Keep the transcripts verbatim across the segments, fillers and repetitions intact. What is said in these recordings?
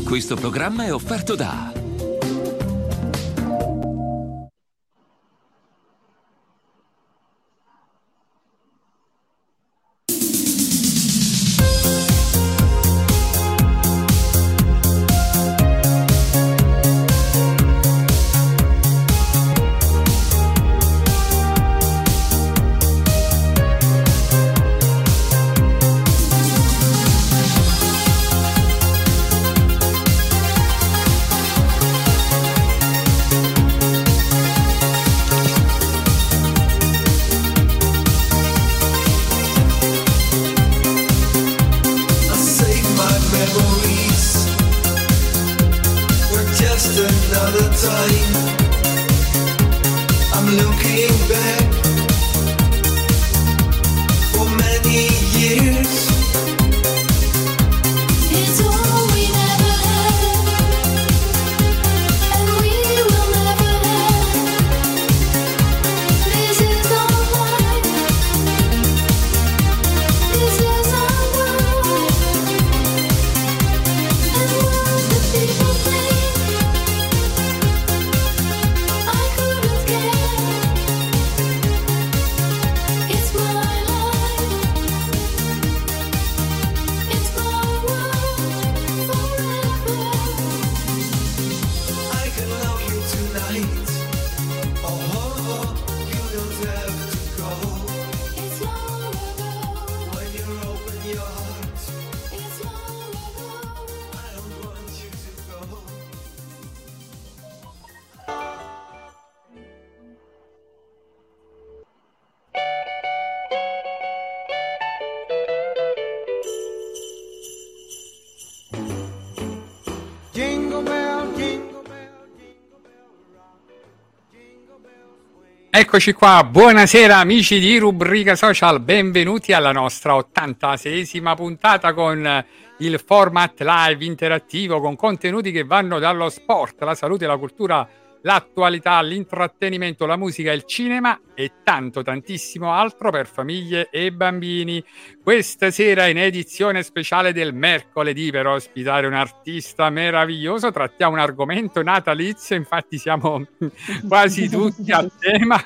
Questo programma è offerto da Eccoci qua, buonasera amici di Rubrica Social, benvenuti alla nostra ottantaseiesima puntata con il format live interattivo con contenuti che vanno dallo sport, la salute, la cultura, l'attualità, l'intrattenimento, la musica, il cinema e tanto tantissimo altro per famiglie e bambini. Questa sera in edizione speciale del mercoledì per ospitare un artista meraviglioso trattiamo un argomento natalizio, infatti siamo quasi tutti a tema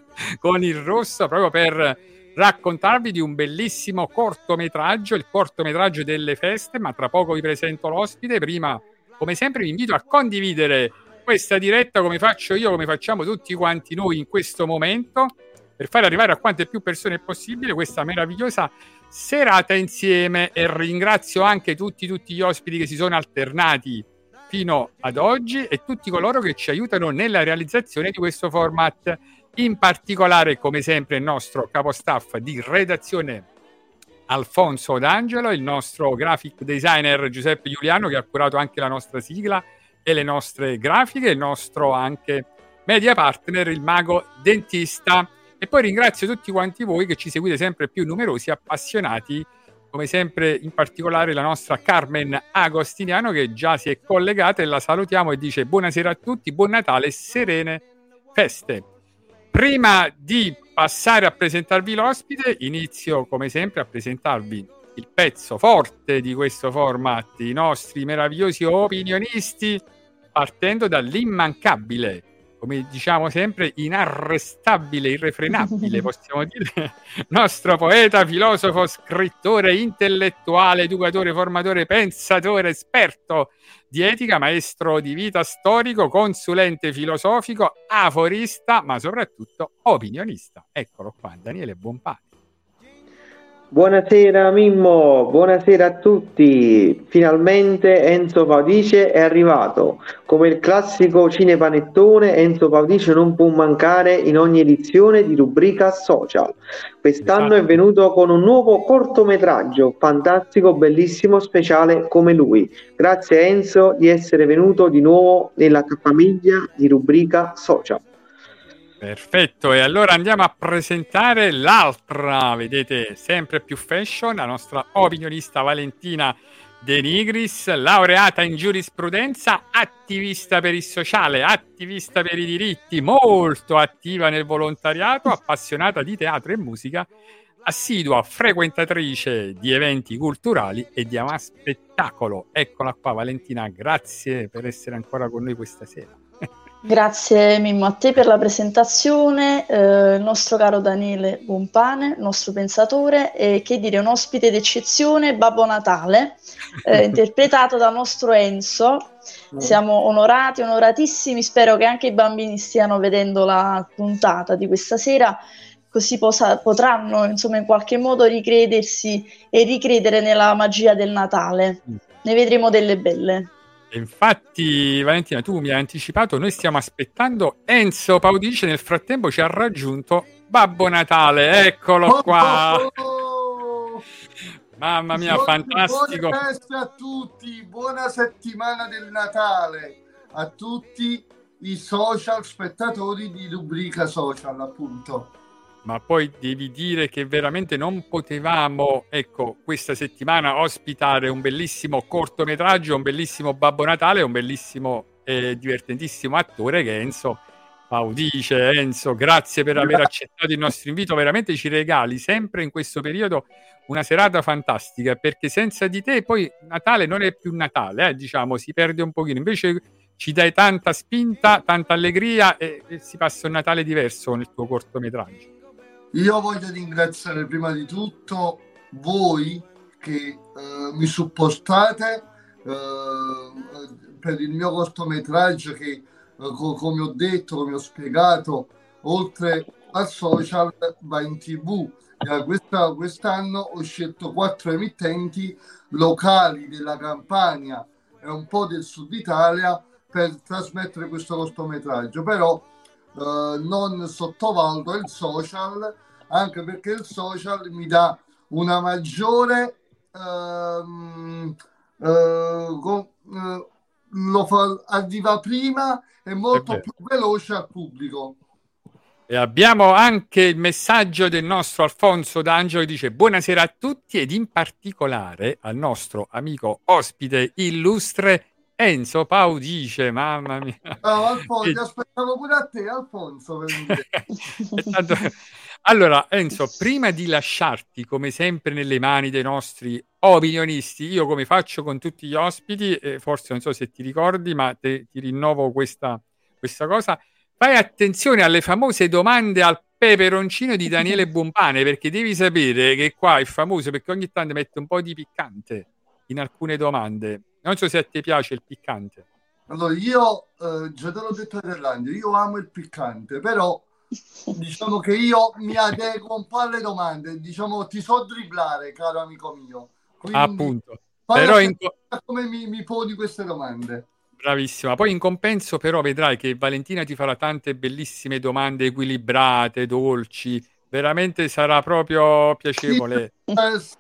con il rosso proprio per raccontarvi di un bellissimo cortometraggio, il cortometraggio delle feste, ma tra poco vi presento l'ospite. Prima, come sempre, vi invito a condividere questa diretta come faccio io, come facciamo tutti quanti noi in questo momento, per fare arrivare a quante più persone possibile questa meravigliosa serata insieme. E ringrazio anche tutti tutti gli ospiti che si sono alternati fino ad oggi e tutti coloro che ci aiutano nella realizzazione di questo format, in particolare come sempre il nostro capostaff di redazione Alfonso D'Angelo, il nostro graphic designer Giuseppe Giuliano che ha curato anche la nostra sigla e le nostre grafiche, il nostro anche media partner, il Mago Dentista. E poi ringrazio tutti quanti voi che ci seguite sempre più numerosi, appassionati, come sempre, in particolare la nostra Carmen Agostiniano che già si è collegata e la salutiamo e dice buonasera a tutti, buon Natale e serene feste. Prima di passare a presentarvi l'ospite, inizio come sempre a presentarvi il pezzo forte di questo format, i nostri meravigliosi opinionisti, partendo dall'immancabile, come diciamo sempre, inarrestabile, irrefrenabile, possiamo dire, nostro poeta, filosofo, scrittore, intellettuale, educatore, formatore, pensatore, esperto di etica, maestro di vita storico, consulente filosofico, aforista, ma soprattutto opinionista. Eccolo qua, Daniele Bompani. Buonasera Mimmo, buonasera a tutti. Finalmente Enzo Paudice è arrivato. Come il classico cinepanettone, Enzo Paudice non può mancare in ogni edizione di Rubrica Social. Quest'anno esatto. È venuto con un nuovo cortometraggio, fantastico, bellissimo, speciale come lui. Grazie Enzo di essere venuto di nuovo nella famiglia di Rubrica Social. Perfetto, e allora andiamo a presentare l'altra, vedete, sempre più fashion, la nostra opinionista Valentina De Nigris, laureata in giurisprudenza, attivista per il sociale, attivista per i diritti, molto attiva nel volontariato, appassionata di teatro e musica, assidua frequentatrice di eventi culturali e di Ama Spettacolo. Eccola qua Valentina, grazie per essere ancora con noi questa sera. Grazie Mimmo a te per la presentazione, eh, il nostro caro Daniele Buonpane, il nostro pensatore, e che dire, un ospite d'eccezione, Babbo Natale, eh, interpretato dal nostro Enzo. Siamo onorati, onoratissimi, spero che anche i bambini stiano vedendo la puntata di questa sera, così posa, potranno insomma in qualche modo ricredersi e ricredere nella magia del Natale. Ne vedremo delle belle. Infatti Valentina, tu mi hai anticipato, noi stiamo aspettando Enzo Paudice, nel frattempo ci ha raggiunto Babbo Natale, eccolo qua. Oh, oh, oh. Mamma mia, buon, fantastico. Buone feste a tutti, buona settimana del Natale a tutti i social spettatori di Rubrica Social, appunto. Ma poi devi dire che veramente non potevamo, ecco, questa settimana ospitare un bellissimo cortometraggio, un bellissimo Babbo Natale, un bellissimo e divertentissimo attore che è Enzo Paudice. Enzo, grazie per aver accettato il nostro invito, veramente ci regali sempre in questo periodo una serata fantastica, perché senza di te poi Natale non è più Natale, eh, diciamo, si perde un pochino, invece ci dai tanta spinta, tanta allegria e, e si passa un Natale diverso nel tuo cortometraggio. Io voglio ringraziare prima di tutto voi che eh, mi supportate eh, per il mio cortometraggio che, eh, co- come ho detto, come ho spiegato, oltre al social va in tv. Eh, questa, quest'anno ho scelto quattro emittenti locali della Campania e un po' del Sud Italia per trasmettere questo cortometraggio, però Uh, non sottovaluto il social, anche perché il social mi dà una maggiore uh, uh, go, uh, lo fa, arriva prima e molto più veloce al pubblico. E abbiamo anche il messaggio del nostro Alfonso D'Angelo che dice: buonasera a tutti ed in particolare al nostro amico ospite illustre Enzo Paudice. Mamma mia. Oh, Alfonso, ti aspettavo pure a te, Alfonso. tanto... Allora, Enzo, prima di lasciarti come sempre nelle mani dei nostri opinionisti, io come faccio con tutti gli ospiti, eh, forse non so se ti ricordi, ma te, ti rinnovo questa, questa cosa, fai attenzione alle famose domande al peperoncino di Daniele Buonpane, perché devi sapere che qua è famoso perché ogni tanto mette un po' di piccante in alcune domande. Non so se a te piace il piccante. Allora, io eh, già te l'ho detto dell'Angelo, io amo il piccante, però diciamo che io mi adeguo un po' alle domande, diciamo ti so dribblare, caro amico mio. Quindi, appunto. Però in... come mi, mi poni queste domande? Bravissima. Poi in compenso però vedrai che Valentina ti farà tante bellissime domande equilibrate, dolci. Veramente sarà proprio piacevole. Sì,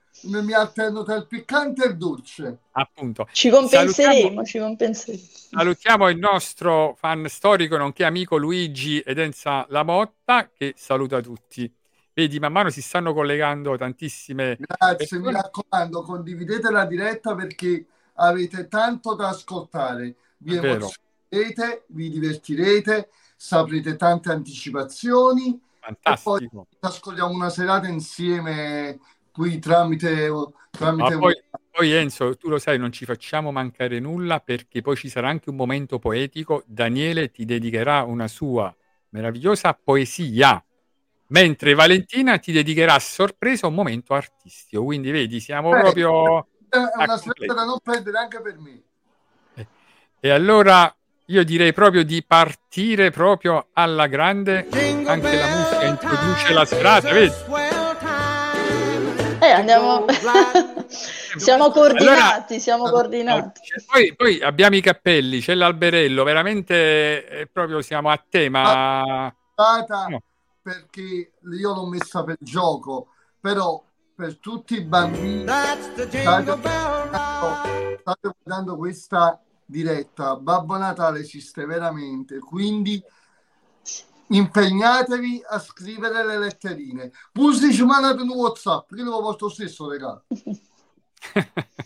mi alterno tra il piccante e il dolce. Appunto. Ci compenseremo, salutiamo, ci compenseremo. Salutiamo il nostro fan storico nonché amico Luigi Edenza Lamotta che saluta tutti. Vedi, man mano si stanno collegando tantissime Grazie, persone. Mi raccomando, condividete la diretta perché avete tanto da ascoltare. Vi emozionerete, vi divertirete, saprete tante anticipazioni. Fantastico. E poi ascoltiamo una serata insieme qui tramite, tramite poi, poi Enzo, tu lo sai, non ci facciamo mancare nulla perché poi ci sarà anche un momento poetico. Daniele ti dedicherà una sua meravigliosa poesia, mentre Valentina ti dedicherà a sorpresa un momento artistico. Quindi vedi, siamo eh, proprio è una serata da non perdere anche per me. E allora io direi proprio di partire proprio alla grande. Anche la musica introduce la serata, vedi? Eh, andiamo. siamo coordinati, allora, siamo coordinati. Poi, poi abbiamo i cappelli, c'è l'alberello, veramente eh, proprio siamo a tema. No. Perché io l'ho messa per gioco, però per tutti i bambini state, state guardando questa diretta, Babbo Natale esiste veramente, quindi impegnatevi a scrivere le letterine. Pure se ci mandate un WhatsApp, io lo porto stesso regalo.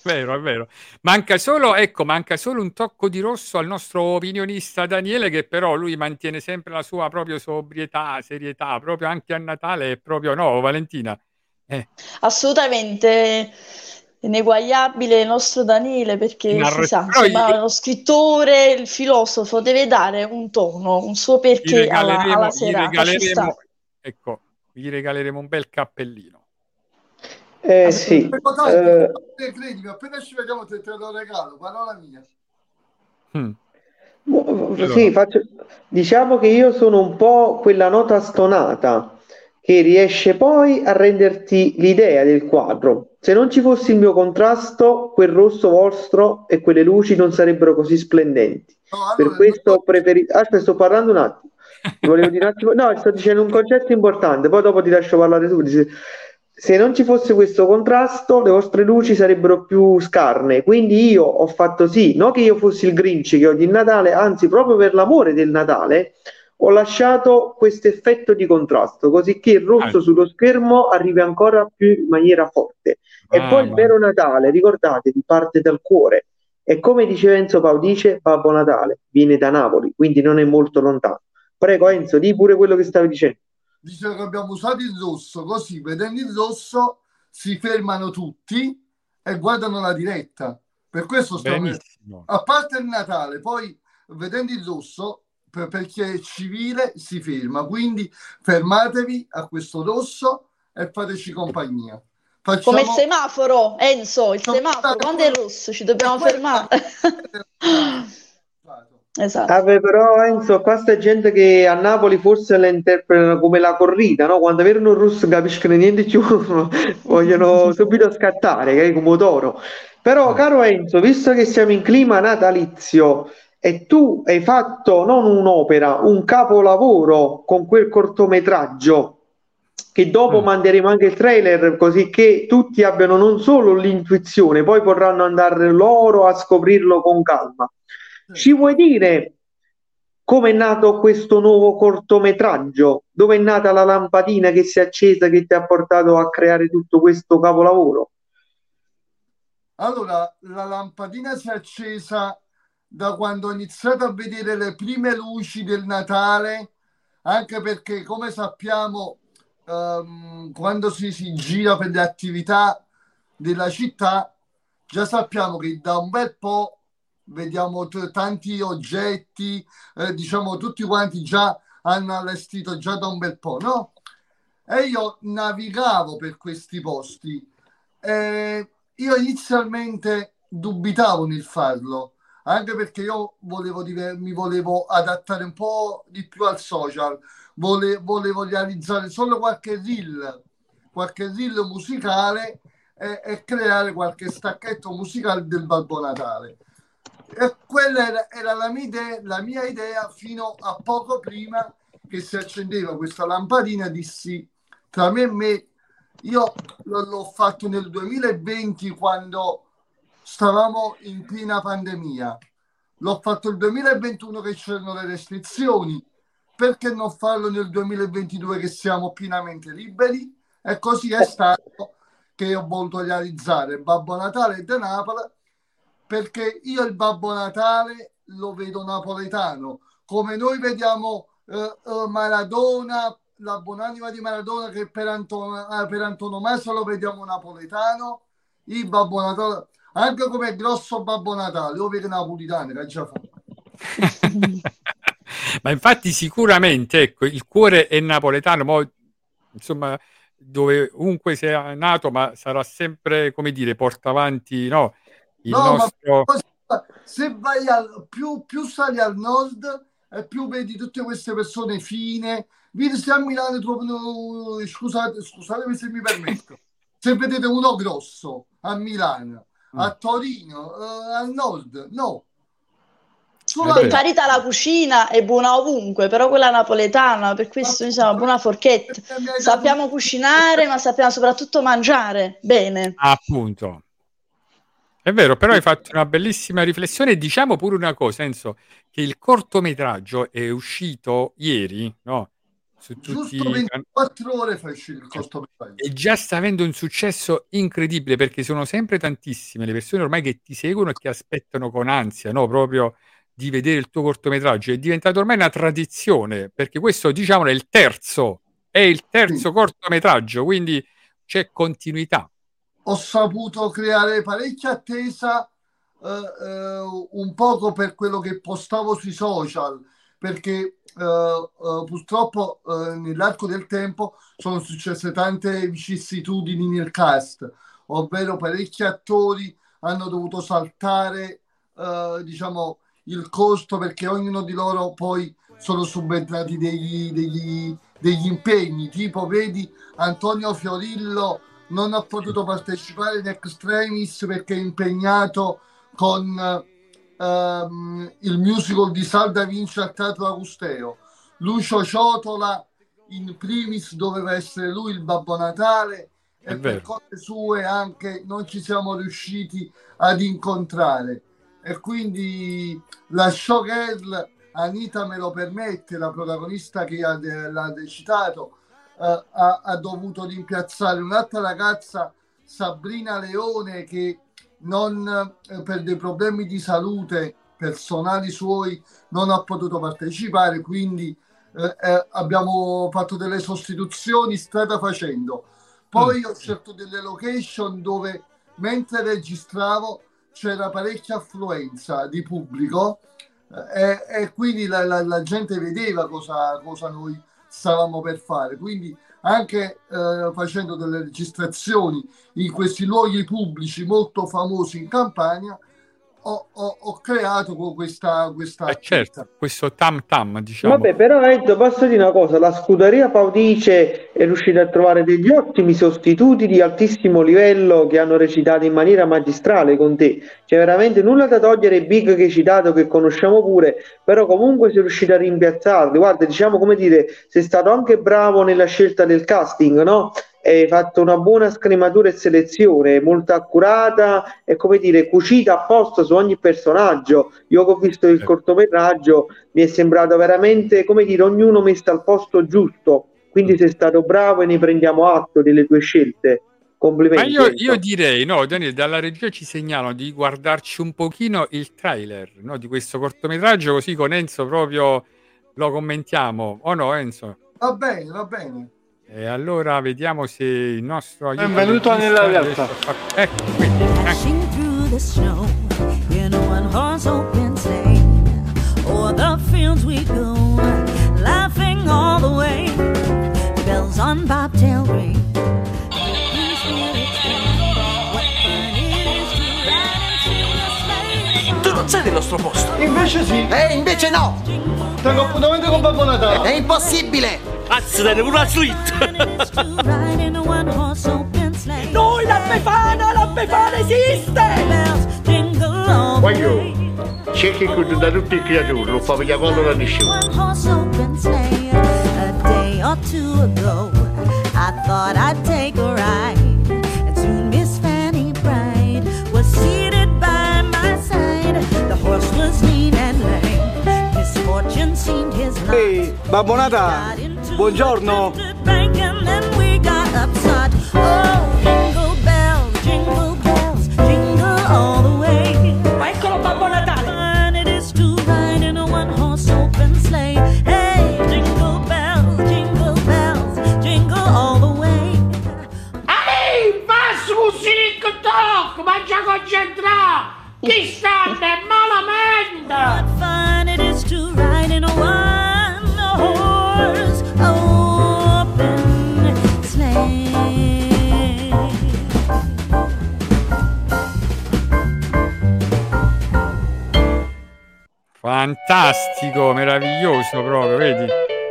vero, è vero. Manca solo, ecco, manca solo un tocco di rosso al nostro opinionista Daniele, che però lui mantiene sempre la sua proprio sobrietà, serietà, proprio anche a Natale è proprio no, Valentina. Eh, Assolutamente ineguagliabile il nostro Daniele, perché si inarres- sa, però gli, insomma, lo scrittore, il filosofo deve dare un tono, un suo gli perché alla, alla regaleremo, gli serata, ci sta. regaleremo, ecco, gli regaleremo un bel cappellino. Eh sì, Assolutamente. Ecco, Tanti, eh, credimi, appena ci vediamo te, te lo regalo, parola mia. Mm. Mo- Allora, Sì, faccio- diciamo che io sono un po' quella nota stonata che riesce poi a renderti l'idea del quadro. Se non ci fosse il mio contrasto, quel rosso vostro e quelle luci non sarebbero così splendenti. No, Per allora, non questo ho preferito. Aspetta, sto parlando un attimo. Ti volevo dire un attimo. No, sto dicendo un concetto importante, poi dopo ti lascio parlare tu. Dice, se non ci fosse questo contrasto, le vostre luci sarebbero più scarne. Quindi io ho fatto sì, non che io fossi il Grinch che odia il Natale, anzi, proprio per l'amore del Natale, ho lasciato questo effetto di contrasto, così che il ah, rosso sullo schermo arrivi ancora più in maniera forte. E poi il mamma mia. vero Natale, ricordatevi, parte dal cuore. E come diceva Enzo Paudice, Babbo Natale viene da Napoli, quindi non è molto lontano. Prego Enzo, di pure quello che stavi dicendo. dice che abbiamo usato il rosso, così vedendo il rosso si fermano tutti e guardano la diretta. Per questo sto Benissimo. a parte il Natale, poi vedendo il rosso, per, per chi è civile si ferma, quindi fermatevi a questo rosso e fateci compagnia. Come il Facciamo semaforo, Enzo, il semaforo, quando è rosso ci dobbiamo fermare. Esatto. Vabbè, però Enzo, qua sta gente che a Napoli forse la interpretano come la corrida, no? Quando vedono un russo capiscono niente più, vogliono subito scattare, che è come toro. Però, Mm. caro Enzo, visto che siamo in clima natalizio e tu hai fatto non un'opera, un capolavoro con quel cortometraggio, che dopo Mm. manderemo anche il trailer, così che tutti abbiano non solo l'intuizione, poi potranno andare loro a scoprirlo con calma. Ci vuoi dire come è nato questo nuovo cortometraggio? Dove è nata la lampadina che si è accesa che ti ha portato a creare tutto questo capolavoro? Allora, la lampadina si è accesa da quando ho iniziato a vedere le prime luci del Natale, anche perché, come sappiamo, ehm, quando si, si gira per le attività della città, già sappiamo che da un bel po' vediamo t- tanti oggetti, eh, diciamo tutti quanti già hanno allestito già da un bel po', no? E io navigavo per questi posti. E io inizialmente dubitavo nel farlo, anche perché io volevo diver- mi volevo adattare un po' di più al social, Vole- volevo realizzare solo qualche reel, qualche reel musicale e, e creare qualche stacchetto musicale del Babbo Natale. E quella era, era la, mia idea, la mia idea fino a poco prima che si accendeva questa lampadina. Dissi tra me e me, io l- l'ho fatto nel duemilaventi quando stavamo in piena pandemia, l'ho fatto il duemilaventuno che c'erano le restrizioni, perché non farlo nel duemilaventidue che siamo pienamente liberi? E così è stato che ho voluto realizzare Babbo Natale da Napoli, perché io il Babbo Natale lo vedo napoletano, come noi vediamo eh, eh, Maradona, la buonanima di Maradona, che per, Anton- eh, per antonomasia lo vediamo napoletano, il Babbo Natale, anche come grosso Babbo Natale, lo vedo napolitano, che già fa. Ma infatti sicuramente, ecco, il cuore è napoletano, mo, insomma, dove ovunque sia nato, ma sarà sempre, come dire, porta avanti, no, il No, ma nostro... se vai al, più, più sali al nord e più vedi tutte queste persone fine. Vedi se a Milano trovano, scusate, scusatemi se mi permetto, se vedete uno grosso a Milano, a Torino, eh, al nord, no. Solo È a Per vero. carità, la cucina è buona ovunque, però quella napoletana, per questo noi siamo una buona forchetta. mi hai dato Sappiamo cucinare, ma sappiamo soprattutto mangiare bene. Appunto. È vero, però hai fatto una bellissima riflessione e diciamo pure una cosa, Enzo, che il cortometraggio è uscito ieri, no? su Giusto tutti ventiquattro ore fece il cortometraggio. E già sta avendo un successo incredibile, perché sono sempre tantissime le persone ormai che ti seguono e che aspettano con ansia, no, proprio di vedere il tuo cortometraggio. È diventato ormai una tradizione, perché questo, diciamo, è il terzo, è il terzo Sì. cortometraggio, quindi c'è continuità. Ho saputo creare parecchia attesa eh, eh, un poco per quello che postavo sui social, perché eh, eh, purtroppo eh, nell'arco del tempo sono successe tante vicissitudini nel cast, ovvero parecchi attori hanno dovuto saltare eh, diciamo il costo, perché ognuno di loro poi sono subentrati degli, degli, degli impegni, tipo vedi Antonio Fiorillo non ha potuto partecipare in extremis perché è impegnato con ehm, il musical di Salda Vinci al Teatro Augusteo. Lucio Ciotola in primis doveva essere lui il Babbo Natale È e vero. per cose sue anche non ci siamo riusciti ad incontrare, e quindi la showgirl Anita Me Lo Permette, la protagonista che ha de- l'ha citato, Uh, ha, ha dovuto rimpiazzare un'altra ragazza, Sabrina Leone, che non eh, per dei problemi di salute personali suoi non ha potuto partecipare, quindi eh, eh, abbiamo fatto delle sostituzioni strada facendo. Poi mm. ho scelto delle location dove mentre registravo c'era parecchia affluenza di pubblico eh, e, e quindi la, la, la gente vedeva cosa, cosa noi stavamo per fare, quindi anche eh, facendo delle registrazioni in questi luoghi pubblici molto famosi in Campania ho, ho, ho creato questa questa eh certo, questo tam tam, diciamo. Vabbè, però Enzo, posso dire una cosa, la scuderia Paudice è riuscita a trovare degli ottimi sostituti di altissimo livello che hanno recitato in maniera magistrale con te, c'è veramente nulla da togliere ai big che hai citato, che conosciamo pure, però comunque sei riuscito a rimpiazzarli. Guarda, diciamo, come dire, sei stato anche bravo nella scelta del casting, no? Hai fatto una buona scrematura e selezione molto accurata e, come dire, cucita apposta su ogni personaggio. Io che ho visto il cortometraggio mi è sembrato veramente, come dire, ognuno messo al posto giusto, quindi sei stato bravo e ne prendiamo atto delle tue scelte. Complimenti. Ma io, io direi, no, Daniele, dalla regia ci segnalano di guardarci un pochino il trailer, no, di questo cortometraggio, così con Enzo proprio lo commentiamo, o no, Enzo? Va bene, va bene. E allora vediamo se il nostro benvenuto nella realtà. Ecco, quindi tu non sei del nostro posto. Invece sì. Eh, invece no. Tengo appuntamento con Babbo Natale. È impossibile. Cazzo, dai, una suite! Noi, la Befana, la Befana esiste! Voglio, c'è che con da tutti i creatori, non fa via quello da nessuno. Ehi, Babbo Natale! Buongiorno! Ma eccolo Babbo Natale! Ehi, Massimo TikTok! Mangia concentrato! Chi sta malamente? fantastico, meraviglioso proprio, vedi?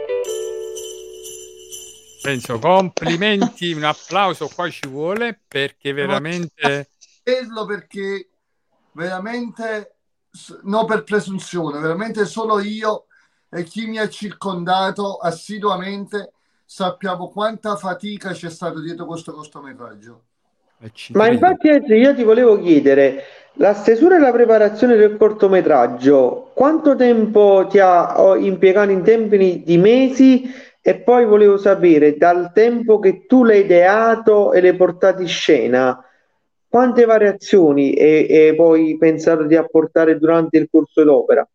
Penso, complimenti, un applauso qua ci vuole, perché veramente perché veramente, non per presunzione, veramente solo io e chi mi ha circondato assiduamente sappiamo quanta fatica c'è stato dietro questo cortometraggio. Ma infatti io ti volevo chiedere, la stesura e la preparazione del cortometraggio, quanto tempo ti ha impiegato in tempi di mesi E poi volevo sapere, dal tempo che tu l'hai ideato e l'hai portato in scena, quante variazioni hai, hai poi pensato di apportare durante il corso d'opera?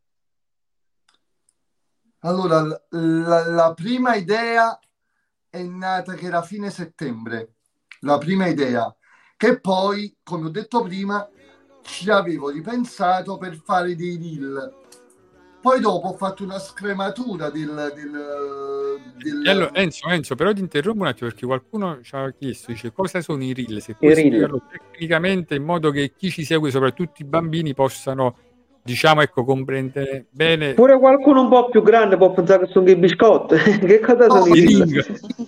Allora, la, la prima idea è nata che era fine settembre, la prima idea, che poi, come ho detto prima, ci avevo ripensato per fare dei reel. Poi dopo ho fatto una scrematura del... del, del... E allora, Enzo, Enzo, però ti interrompo un attimo perché qualcuno ci ha chiesto, dice, cosa sono i reel? Se puoi spiegarlo tecnicamente in modo che chi ci segue, soprattutto i bambini, possano, diciamo, ecco, comprendere bene. Pure qualcuno un po' più grande può pensare che sono i biscotti. Che cosa No, sono i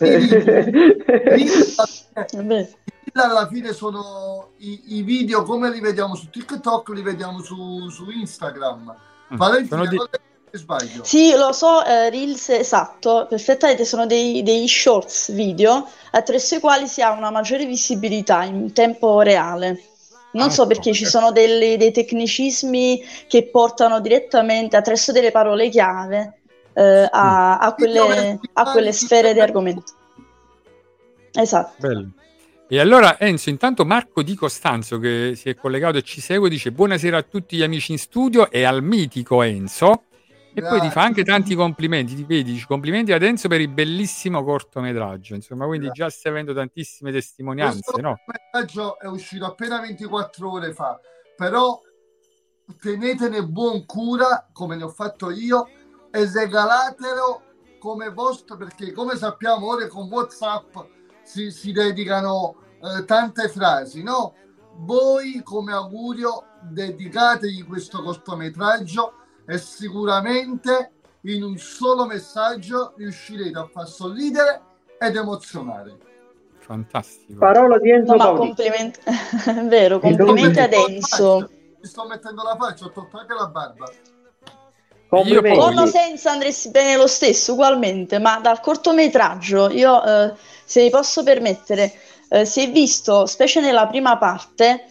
reel? Alla fine sono i, i video come li vediamo su TikTok, li vediamo su, su Instagram. Valentina, di... sbaglio? Sì, lo so, eh, Reels, esatto, perfettamente, sono dei, dei shorts video attraverso i quali si ha una maggiore visibilità in tempo reale. Non ah, so perché okay. Ci sono delle, dei tecnicismi che portano direttamente attraverso delle parole chiave eh, a, a, quelle, a quelle sfere di argomento. Esatto. Bello. E allora Enzo, intanto Marco Di Costanzo che si è collegato e ci segue dice buonasera a tutti gli amici in studio e al mitico Enzo e Grazie. Poi ti fa anche tanti complimenti, ti vedi, complimenti ad Enzo per il bellissimo cortometraggio, insomma, quindi Grazie. Già stai avendo tantissime testimonianze. Questo no? cortometraggio è uscito appena ventiquattro ore fa, però tenetene buon cura come ne ho fatto io e regalatelo come vostro, perché come sappiamo ora con WhatsApp si, si dedicano eh, tante frasi, no? Voi come augurio dedicategli questo cortometraggio e sicuramente in un solo messaggio riuscirete a far sorridere ed emozionare. Fantastico. Parola di Enzo no, ma complimenti vero, complimenti ad Enzo. Mi sto mettendo la faccia, ho tolto anche la barba. Io con o senza andresti bene lo stesso, ugualmente, ma dal cortometraggio io, eh, se mi posso permettere, eh, si è visto, specie nella prima parte,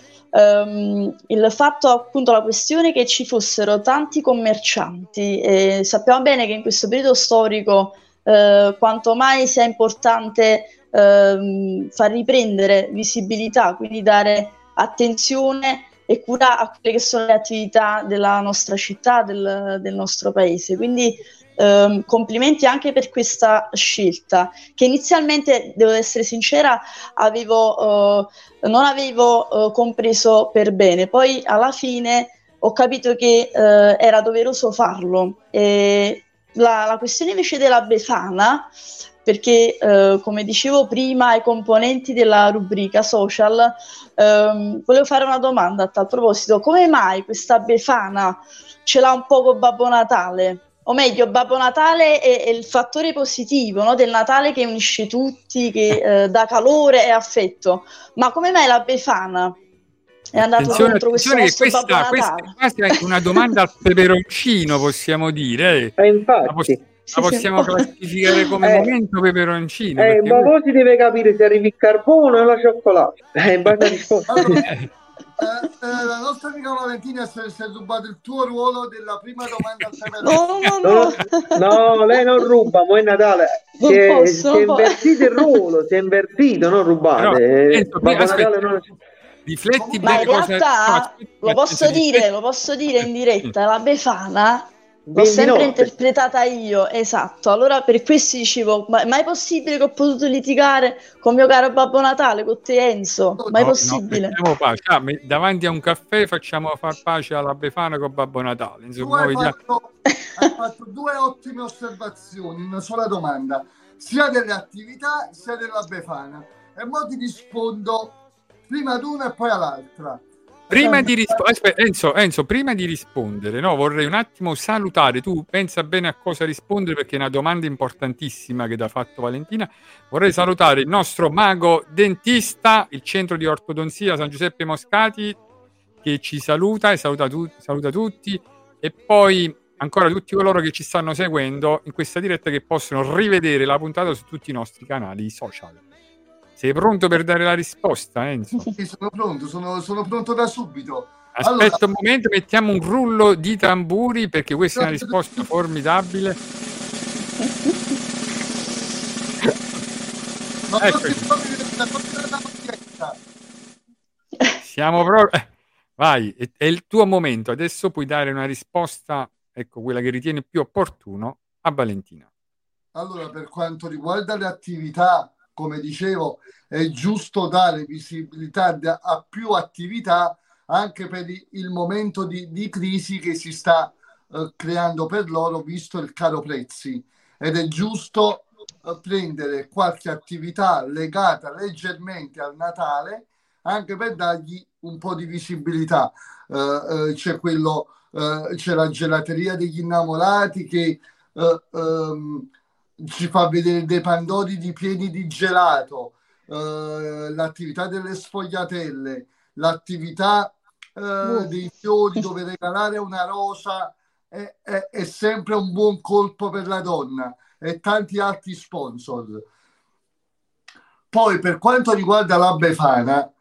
ehm, il fatto, appunto, la questione che ci fossero tanti commercianti e sappiamo bene che in questo periodo storico eh, quanto mai sia importante ehm, far riprendere visibilità, quindi dare attenzione e cura a quelle che sono le attività della nostra città, del, del nostro paese. Quindi ehm, complimenti anche per questa scelta, che inizialmente, devo essere sincera, avevo, eh, non avevo eh, compreso per bene. Poi alla fine ho capito che eh, era doveroso farlo. E la, la questione invece della Befana, perché eh, come dicevo prima ai componenti della rubrica social, ehm, volevo fare una domanda a tal proposito: come mai questa Befana ce l'ha un po' con Babbo Natale? O meglio, Babbo Natale è, è il fattore positivo, no, del Natale che unisce tutti, che eh, dà calore e affetto, ma come mai la Befana è andato attenzione, contro questo nostro questa, Babbo Natale? Questa è una domanda al peperoncino, possiamo dire. Eh, infatti. La possiamo classificare come eh, momento peperoncino. Eh, ma poi si deve capire se arrivi il carbone o la cioccolata. Eh, in base a risposta. Allora, eh, eh, la nostra amica Valentina si è rubato il tuo ruolo della prima domanda al peperoncino. No, no, no. no, lei non ruba, mo è Natale. Si è, posso, si è invertito il ruolo, si è invertito, non rubate. Però, eh, aspetta, non... Rifletti ma bene in realtà, cosa... lo posso dire, lo posso dire in diretta, la Befana l'ho sempre interpretata io, esatto. Allora per questo dicevo, ma, ma è possibile che ho potuto litigare con mio caro Babbo Natale, con te Enzo? Ma è no, possibile? No, pace. Ah, davanti a un caffè facciamo far pace alla Befana con Babbo Natale. Insomma, hai, fatto, hai fatto due ottime osservazioni in una sola domanda, sia delle attività sia della Befana, e ora ti rispondo prima ad una e poi all'altra. Prima di rispondere, Enzo, Enzo, prima di rispondere, no, vorrei un attimo salutare. Tu pensa bene a cosa rispondere, perché è una domanda importantissima che ti ha fatto Valentina. Vorrei salutare il nostro mago dentista, il centro di ortodonzia San Giuseppe Moscati, che ci saluta e saluta, tu, saluta tutti, e poi ancora tutti coloro che ci stanno seguendo in questa diretta, che possono rivedere la puntata su tutti i nostri canali social. Sei pronto per dare la risposta, Enzo? Sì, sono pronto, sono, sono pronto da subito. Aspetta allora... un momento, mettiamo un rullo di tamburi, perché questa è una risposta formidabile. Siamo proprio... Eh, vai, è, è il tuo momento. Adesso puoi dare una risposta, ecco, quella che ritieni più opportuno a Valentina. Allora, per quanto riguarda le attività, come dicevo, è giusto dare visibilità a più attività anche per il momento di, di crisi che si sta eh, creando per loro, visto il caro prezzi. Ed è giusto eh, prendere qualche attività legata leggermente al Natale, anche per dargli un po' di visibilità. Eh, eh, c'è quello, eh, c'è la gelateria degli innamorati che eh, ehm, ci fa vedere dei pandori di pieni di gelato, eh, l'attività delle sfogliatelle, l'attività eh, dei fiori dove regalare una rosa è, è, è sempre un buon colpo per la donna, e tanti altri sponsor. Poi per quanto riguarda la Befana,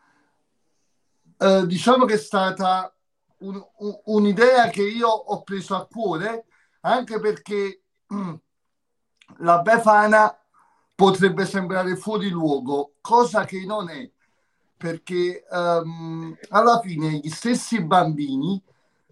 eh, diciamo che è stata un, un, un'idea che io ho preso a cuore, anche perché mh, la Befana potrebbe sembrare fuori luogo, cosa che non è, perché um, alla fine gli stessi bambini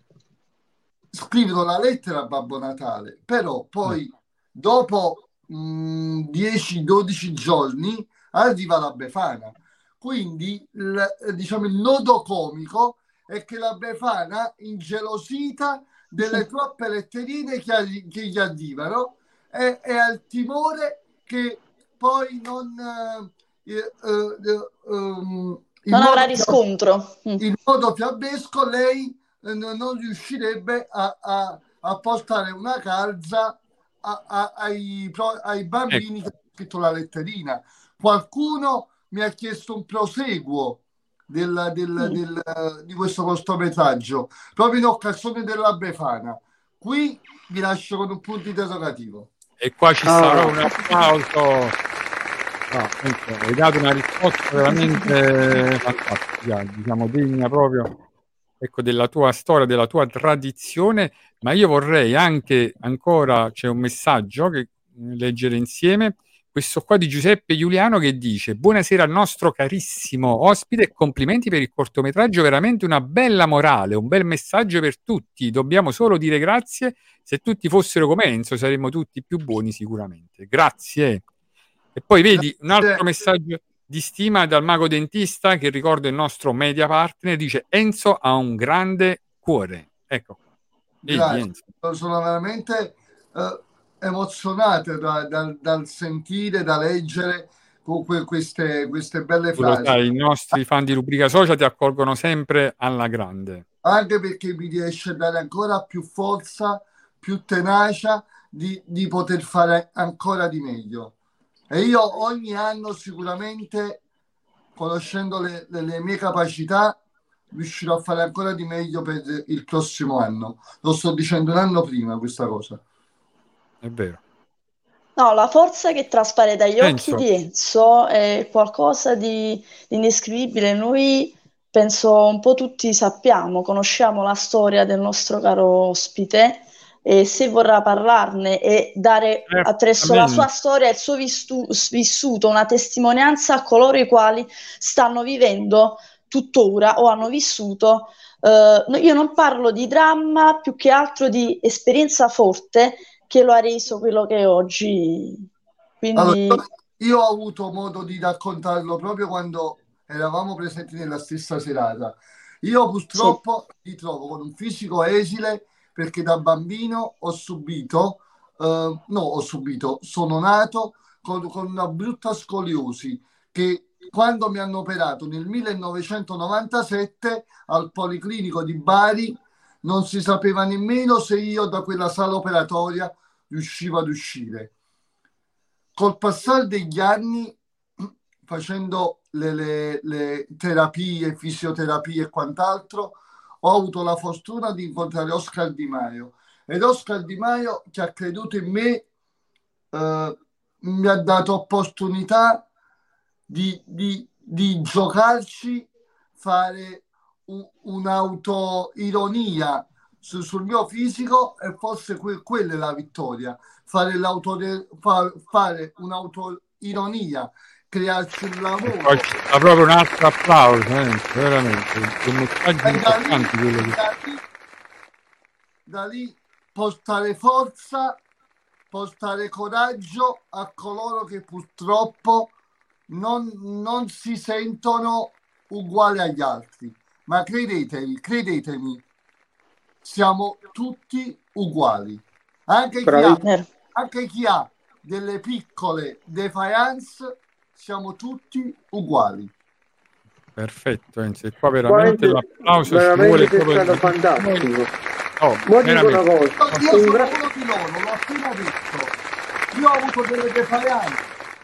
scrivono la lettera a Babbo Natale, però poi dopo mh, dieci dodici giorni arriva la Befana. Quindi il, diciamo, il nodo comico è che la Befana, ingelosita delle troppe letterine che, che gli arrivano, e, e ha il timore che poi non eh, eh, um, non avrà riscontro. Fiab- in modo fiabesco lei eh, non riuscirebbe a, a, a portare una calza a, a, ai, ai bambini che hanno scritto la letterina. Qualcuno mi ha chiesto un proseguo del, del, mm. del, di questo cortometraggio proprio in occasione della Befana. Qui vi lascio con un punto interrogativo. E qua ci sarà oh. un applauso. No, ecco, hai dato una risposta veramente fantastica, diciamo degna proprio, ecco, della tua storia, della tua tradizione. Ma io vorrei anche ancora, c'è un messaggio che leggere insieme, questo qua di Giuseppe Giuliano che dice: buonasera al nostro carissimo ospite e complimenti per il cortometraggio, veramente una bella morale, un bel messaggio per tutti, dobbiamo solo dire grazie. Se tutti fossero come Enzo saremmo tutti più buoni sicuramente. Grazie. E poi vedi un altro messaggio di stima dal Mago Dentista, che ricordo il nostro media partner, dice: Enzo ha un grande cuore. Ecco. Vedi, Enzo. Sono veramente uh, emozionato da, da, dal sentire, da leggere que- queste, queste belle Tu lo frasi. sai, i nostri fan di Rubrica Social ti accolgono sempre alla grande. Anche perché mi riesce a dare ancora più forza, più tenacia di, di poter fare ancora di meglio. E io ogni anno sicuramente, conoscendo le, le, le mie capacità, riuscirò a fare ancora di meglio per il prossimo anno. Lo sto dicendo un anno prima questa cosa. È vero. No, la forza che traspare dagli Enzo. occhi di Enzo è qualcosa di, di indescrivibile. Noi penso un po' tutti sappiamo, conosciamo la storia del nostro caro ospite, e se vorrà parlarne e dare attraverso la sua storia, il suo vistu- vissuto, una testimonianza a coloro i quali stanno vivendo tuttora o hanno vissuto, eh, io non parlo di dramma, più che altro di esperienza forte che lo ha reso quello che è oggi. Quindi... Allora, io ho avuto modo di raccontarlo proprio quando eravamo presenti nella stessa serata. Io purtroppo sì. mi trovo con un fisico esile, perché da bambino ho subito, eh, no, ho subito, sono nato con, con una brutta scoliosi che quando mi hanno operato nel millenovecentonovantasette al Policlinico di Bari non si sapeva nemmeno se io da quella sala operatoria riuscivo ad uscire. Col passare degli anni, facendo le, le, le terapie, fisioterapie e quant'altro, ho avuto la fortuna di incontrare Oscar Di Maio, ed Oscar Di Maio, che ha creduto in me, eh, mi ha dato opportunità di, di, di giocarci, fare un, un'autoironia su, sul mio fisico, e forse que, quella è la vittoria, fare, fa, fare un'autoironia crearci un lavoro. Poi c'è proprio un altro applauso, eh, veramente. Che messaggi E da lì, importanti quello che... da lì, da lì portare forza, portare coraggio a coloro che purtroppo non, non si sentono uguali agli altri. Ma credetemi, credetemi, siamo tutti uguali. Anche chi, ha, anche chi ha delle piccole defiance, siamo tutti uguali. Perfetto, Enzo. E qua veramente, veramente l'applauso veramente ci vuole. È stato fantastico. Oh, Poi dico una cosa. Io sono uno di loro, l'ho appena detto. Io ho avuto delle defiance,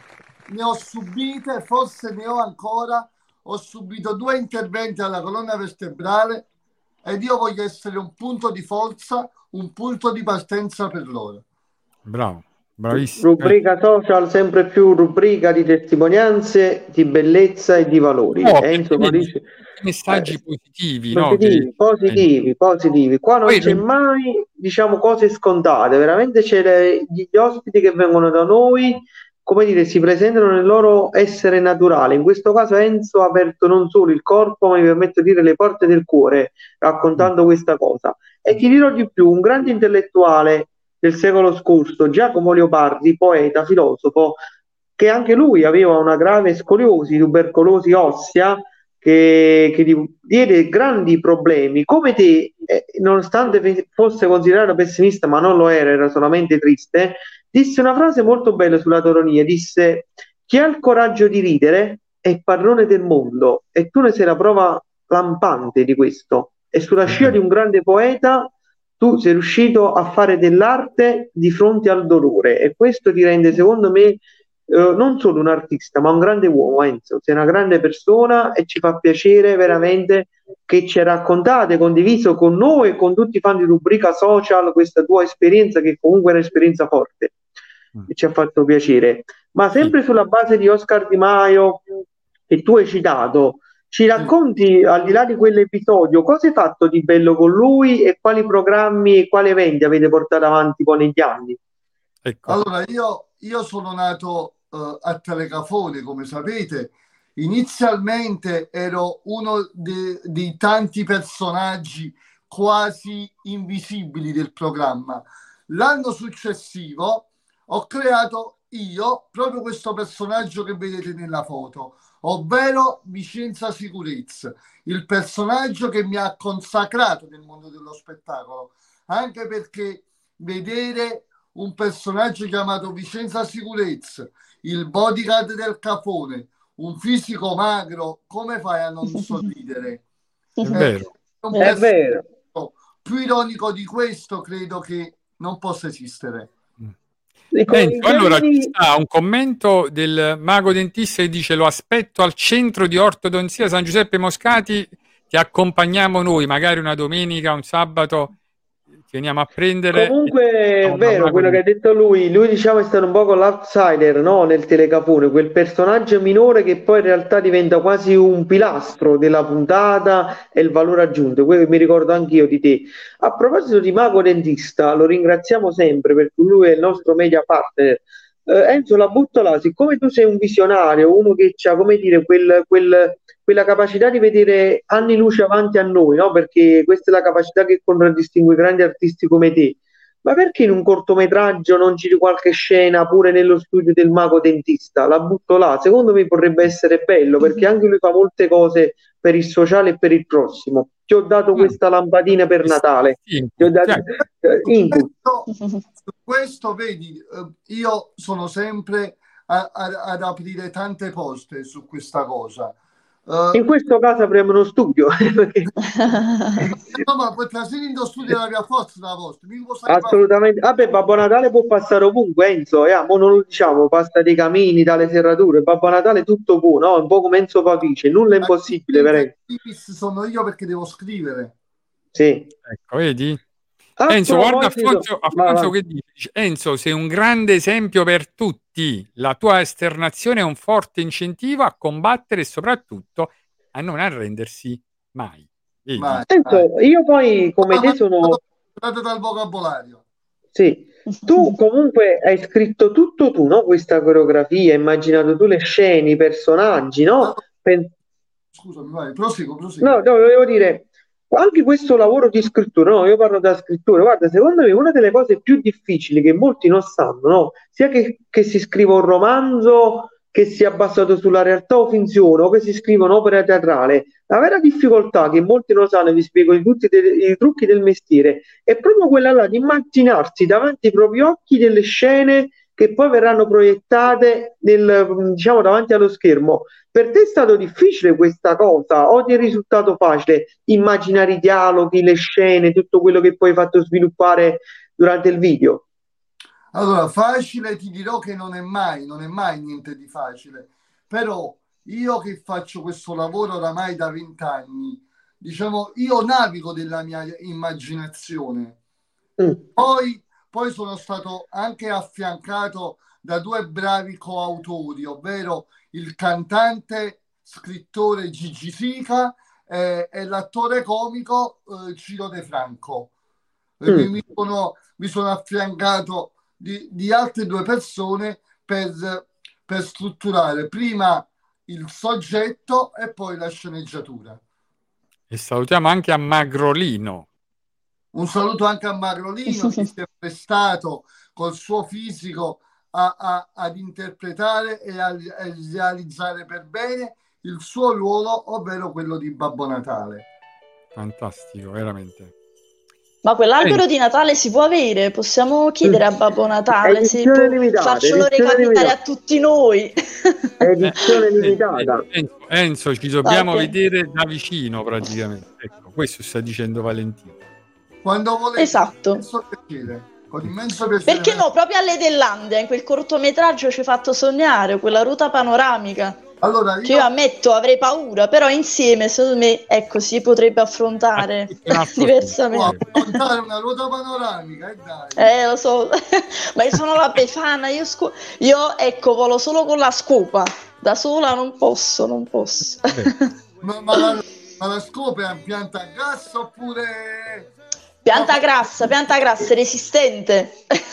ne ho subite, forse ne ho ancora. Ho subito due interventi alla colonna vertebrale ed io voglio essere un punto di forza, un punto di partenza per loro. Bravo, bravissimo. Rubrica social, sempre più rubrica di testimonianze, di bellezza e di valori. Oh, Enzo dice, messaggi eh, positivi, positivi, no? positivi, eh. positivi. Qua non Poi c'è non... mai, diciamo, cose scontate. Veramente c'è le, gli ospiti che vengono da noi, come dire, si presentano nel loro essere naturale. In questo caso Enzo ha aperto non solo il corpo, ma mi permetto di dire le porte del cuore, raccontando mm. questa cosa. E ti dirò di più, un grande intellettuale del secolo scorso, Giacomo Leopardi, poeta, filosofo, che anche lui aveva una grave scoliosi, tubercolosi ossea, che, che gli diede grandi problemi. Come te, eh, nonostante fosse considerato pessimista, ma non lo era, era solamente triste, disse una frase molto bella sulla toronia, disse: chi ha il coraggio di ridere è padrone del mondo, e tu ne sei la prova lampante di questo. E sulla scia di un grande poeta tu sei riuscito a fare dell'arte di fronte al dolore, e questo ti rende, secondo me, eh, non solo un artista, ma un grande uomo. Enzo, sei una grande persona e ci fa piacere veramente che ci hai raccontato, condiviso con noi e con tutti i fan di Rubrica Social questa tua esperienza, che comunque è un'esperienza forte e ci ha fatto piacere. Ma sempre sulla base di Oscar Di Maio che tu hai citato, ci racconti, al di là di quell'episodio, cosa hai fatto di bello con lui e quali programmi e quali eventi avete portato avanti poi negli anni? Ecco. Allora, io, io sono nato uh, a Telecafone, come sapete. Inizialmente ero uno de, dei tanti personaggi quasi invisibili del programma. L'anno successivo ho creato io proprio questo personaggio che vedete nella foto, ovvero Vicenza Sicurezza, il personaggio che mi ha consacrato nel mondo dello spettacolo, anche perché vedere un personaggio chiamato Vicenza Sicurezza, il bodyguard del Cafone, un fisico magro, come fai a non sorridere? È vero. Un È vero. Più ironico di questo credo che non possa esistere. Enzo, allora ci sta un commento del mago dentista che dice: lo aspetto al centro di ortodonzia San Giuseppe Moscati, ti accompagniamo noi, magari una domenica, un sabato ti veniamo a prendere. Comunque è vero quello che ha detto lui, lui diciamo è stato un po' con l'outsider, no? Nel Telecafone, quel personaggio minore che poi in realtà diventa quasi un pilastro della puntata e il valore aggiunto. Quello mi ricordo anch'io di te. A proposito di mago dentista, lo ringraziamo sempre perché lui è il nostro media partner. eh, Enzo, la butto là, siccome tu sei un visionario, uno che ha, come dire, quel, quel quella capacità di vedere anni luce avanti a noi, no? Perché questa è la capacità che contraddistingue grandi artisti come te. Ma perché in un cortometraggio non giri qualche scena pure nello studio del mago dentista? La butto là, secondo me potrebbe essere bello, perché anche lui fa molte cose per il sociale e per il prossimo. Ti ho dato questa lampadina per Natale. Ti ho dato input. Su questo, vedi, io sono sempre a, a, ad aprire tante poste su questa cosa. Uh, in questo caso avremo uno studio perché... no, ma poi trasferire in studio la mia forza la vostra. Assolutamente. Vabbè, Babbo Natale può passare ovunque, Enzo, eh, ma non lo diciamo, passa dei camini, dalle serrature. Babbo Natale tutto buono, no? Un po' come Enzo Pavice, nulla è impossibile per sono io perché devo scrivere. Sì, ecco, vedi? Enzo, guarda Alfonso, Alfonso che dice: Enzo, sei un grande esempio per tutti. La tua esternazione è un forte incentivo a combattere e soprattutto a non arrendersi mai. mai Enzo, io poi come te sono dato dal vocabolario. Sì, Tu comunque hai scritto tutto tu, no? Questa coreografia, hai immaginato tu le scene, i personaggi, no? Pen- Scusami, vai, proseguo, proseguo. No, no, volevo dire, anche questo lavoro di scrittura, no? Io parlo da scrittore, guarda, secondo me una delle cose più difficili che molti non sanno, no? Sia che, che si scriva un romanzo che sia basato sulla realtà o finzione, o che si scriva un'opera teatrale, la vera difficoltà che molti non sanno, vi spiego i, tutti de- i trucchi del mestiere, è proprio quella là di immaginarsi davanti ai propri occhi delle scene che poi verranno proiettate nel, diciamo, davanti allo schermo. Per te è stato difficile questa cosa o ti è risultato facile immaginare i dialoghi, le scene, tutto quello che poi hai fatto sviluppare durante il video? Allora, facile ti dirò che non è mai, non è mai niente di facile, però io che faccio questo lavoro oramai da vent'anni, diciamo, io navigo della mia immaginazione. Mm. Poi, poi sono stato anche affiancato da due bravi coautori, ovvero il cantante, scrittore Gigi Sica eh, e l'attore comico eh, Ciro De Franco. E Mm. mi, mi sono, mi sono affiancato di, di altre due persone per, per strutturare prima il soggetto e poi la sceneggiatura. E salutiamo anche a Magrolino. Un saluto anche a Magrolino che si è prestato col suo fisico a, a, ad interpretare e a, a realizzare per bene il suo ruolo, ovvero quello di Babbo Natale. Fantastico, veramente. Ma quell'albero Eh. di Natale si può avere? Possiamo chiedere a Babbo Natale se Edizione può limitata, farcelo edizione recapitare limitata. a tutti noi. Edizione Eh, limitata. Enzo, Enzo, ci dobbiamo Ok. vedere da vicino praticamente. Ecco, questo sta dicendo Valentino. Quando volete, Esatto. con immenso piacere, con immenso piacere. Perché no? Proprio alle Dell'Andia, in quel cortometraggio ci hai fatto sognare, quella ruota panoramica. Allora, Che io io, ammetto avrei paura, però insieme secondo me ecco si potrebbe affrontare Un altro diversamente. può affrontare una ruota panoramica, e dai. Eh, lo so, ma io sono la Befana, io, scu- io ecco volo solo con la scopa, da sola non posso, non posso. Ma, ma la, ma la scopa è in pianta a gas oppure... Pianta grassa, pianta grassa, resistente.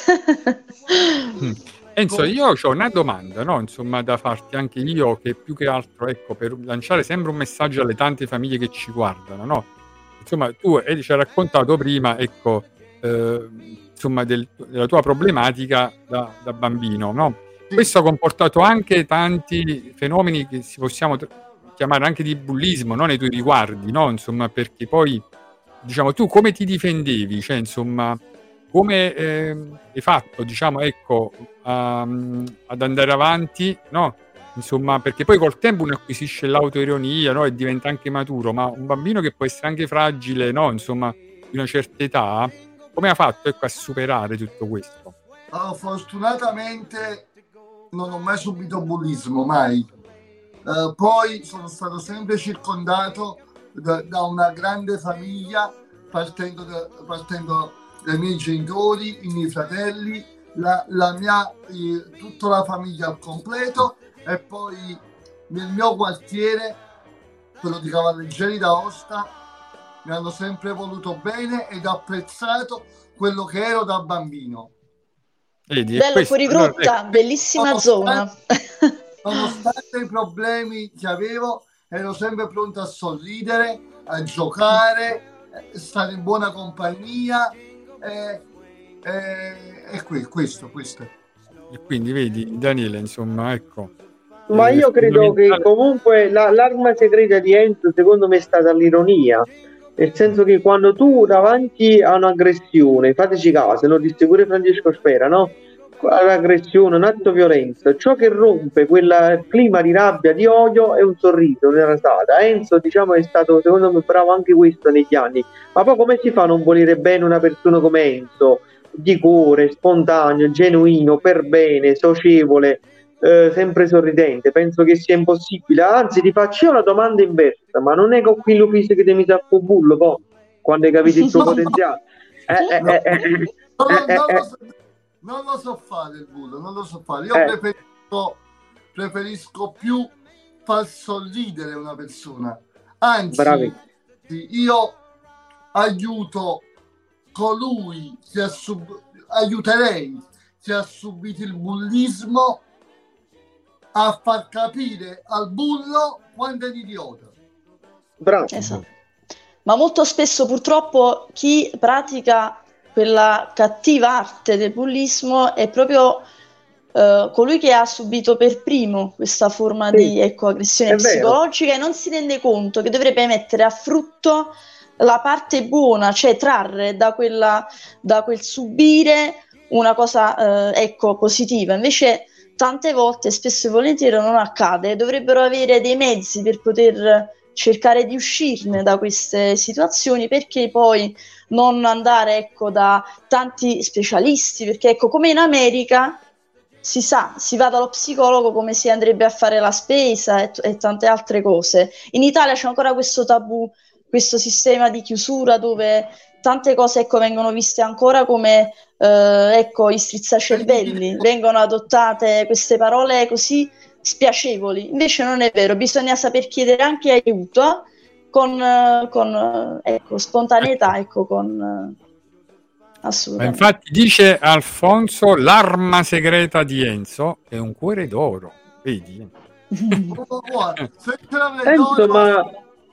Mm. Enzo, io ho una domanda, no? Insomma, da farti anche io, che più che altro, ecco, per lanciare sempre un messaggio alle tante famiglie che ci guardano, no? Insomma, tu eh, ci hai raccontato prima, ecco, eh, insomma, del- della tua problematica da, da bambino, no? Questo ha comportato anche tanti fenomeni che si possiamo tr- chiamare anche di bullismo, no? Nei tuoi riguardi, no? Insomma, perché poi, diciamo, tu come ti difendevi? Cioè, insomma, come ehm, hai fatto, diciamo, ecco, a- ad andare avanti, no? Insomma, perché poi col tempo uno acquisisce l'autaironia, no? E diventa anche maturo, ma un bambino che può essere anche fragile, no? Insomma, di una certa età, come ha fatto, ecco, a superare tutto questo? Allora, fortunatamente non ho mai subito bullismo, mai. Eh, poi sono stato sempre circondato da, da una grande famiglia, partendo, da, partendo dai miei genitori, i miei fratelli, la, la mia, eh, tutta la famiglia al completo, e poi nel mio quartiere, quello di Cavalleggeri d'Aosta, mi hanno sempre voluto bene ed apprezzato quello che ero da bambino. Vedi, e Bello, questo, fuori allora, rotta, ecco, bellissima Nonostante- zona. Nonostante i problemi che avevo, ero sempre pronto a sorridere, a giocare, eh, stare in buona compagnia. E, e, e que- questo, questo. e quindi vedi, Daniele, insomma, ecco. Ma eh, io credo che fondamentale- comunque la- l'arma segreta di Enzo, secondo me, è stata l'ironia. Nel senso che quando tu davanti a un'aggressione, fateci caso, lo disse pure Francesco Spera, no? L'aggressione, un atto violenza, ciò che rompe quel clima di rabbia, di odio è un sorriso, una rasata. Enzo, diciamo, è stato secondo me bravo anche questo negli anni. Ma poi come si fa a non volere bene una persona come Enzo? Di cuore, spontaneo, genuino, per bene, socievole, eh, sempre sorridente. Penso che sia impossibile. Anzi, ti faccio io una domanda inversa, ma non è con quello fisico che ti mi sa un bullo, poi, quando hai capito il tuo potenziale. Eh, eh, eh, eh, Non, lo- eh, non eh, lo so, non lo so fare il bullo, non lo so fare. Io Eh. preferisco, preferisco più far sorridere una persona. Anzi, Bravi. io aiuto colui che ha sub- aiuterei chi ha subito il bullismo a far capire al bullo quanto è un idiota. Bravo. Esatto. Ma molto spesso purtroppo chi pratica quella cattiva arte del bullismo è proprio uh, colui che ha subito per primo questa forma sì. di ecco, aggressione psicologica e non si rende conto che dovrebbe mettere a frutto la parte buona, cioè trarre da, quella, da quel subire una cosa eh, ecco, positiva. Invece tante volte, spesso e volentieri non accade, dovrebbero avere dei mezzi per poter cercare di uscirne da queste situazioni, perché poi non andare ecco, da tanti specialisti, perché ecco, come in America si sa, si va dallo psicologo come si andrebbe a fare la spesa e, e tante altre cose. In Italia c'è ancora questo tabù, questo sistema di chiusura dove tante cose ecco, vengono viste ancora come eh, ecco, i strizzacervelli, vengono adottate queste parole così spiacevoli. Invece non è vero, bisogna saper chiedere anche aiuto con, con ecco, spontaneità, ecco, con assolutamente. Infatti dice Alfonso, l'arma segreta di Enzo è un cuore d'oro, vedi? Enzo, ma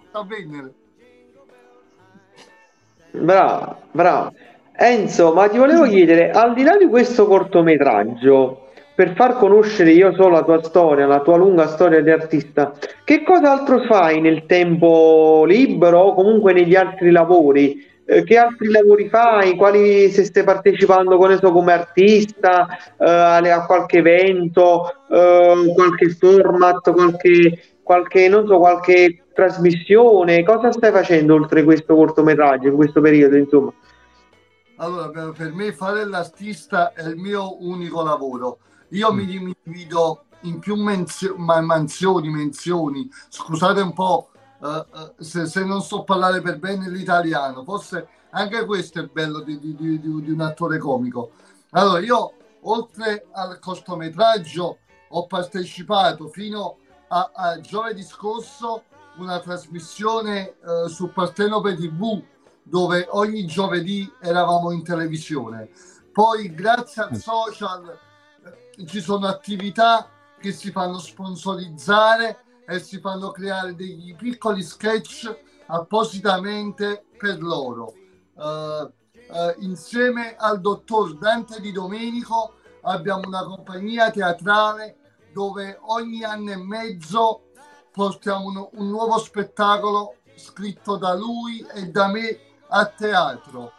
bravo, bravo. Enzo, ma ti volevo chiedere, al di là di questo cortometraggio, per far conoscere io so la tua storia, la tua lunga storia di artista, che cos'altro fai nel tempo libero o comunque negli altri lavori? Eh, che altri lavori fai? Quali, se stai partecipando con eso come artista, eh, a qualche evento, eh, qualche format, qualche, qualche, non so, qualche trasmissione? Cosa stai facendo oltre questo cortometraggio in questo periodo, insomma? Allora, per, per me fare l'artista è il mio unico lavoro. Io mi, mi divido in più menzio, mansioni, menzioni. Scusate un po' uh, se, se non so parlare per bene l'italiano. Forse anche questo è bello di, di, di, di un attore comico. Allora, io oltre al cortometraggio ho partecipato fino a, a giovedì scorso una trasmissione uh, su Partenope tivù, dove ogni giovedì eravamo in televisione. Poi grazie al social ci sono attività che si fanno sponsorizzare e si fanno creare degli piccoli sketch appositamente per loro. Uh, uh, insieme al dottor Dante Di Domenico abbiamo una compagnia teatrale dove ogni anno e mezzo portiamo un, un nuovo spettacolo scritto da lui e da me a teatro.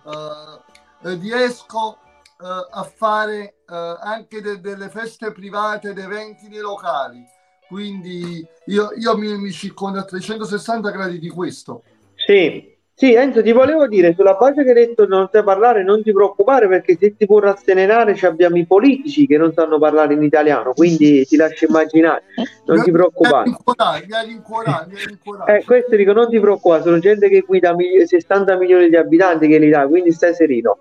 Uh, riesco Uh, a fare uh, anche de- delle feste private ed eventi nei locali, quindi io, io mi, mi circondo a trecentosessanta gradi di questo. Sì, sì, Enzo, ti volevo dire, sulla base che hai detto non sai parlare, non ti preoccupare, perché se ti può rasserenare abbiamo i politici che non sanno parlare in italiano, quindi ti lascio immaginare, non ti preoccupare. Mi hai rincuorato, mi hai rincuorato. Eh, questo dico, non ti preoccupare, sono gente che guida sessanta milioni di abitanti che li dà, quindi stai sereno.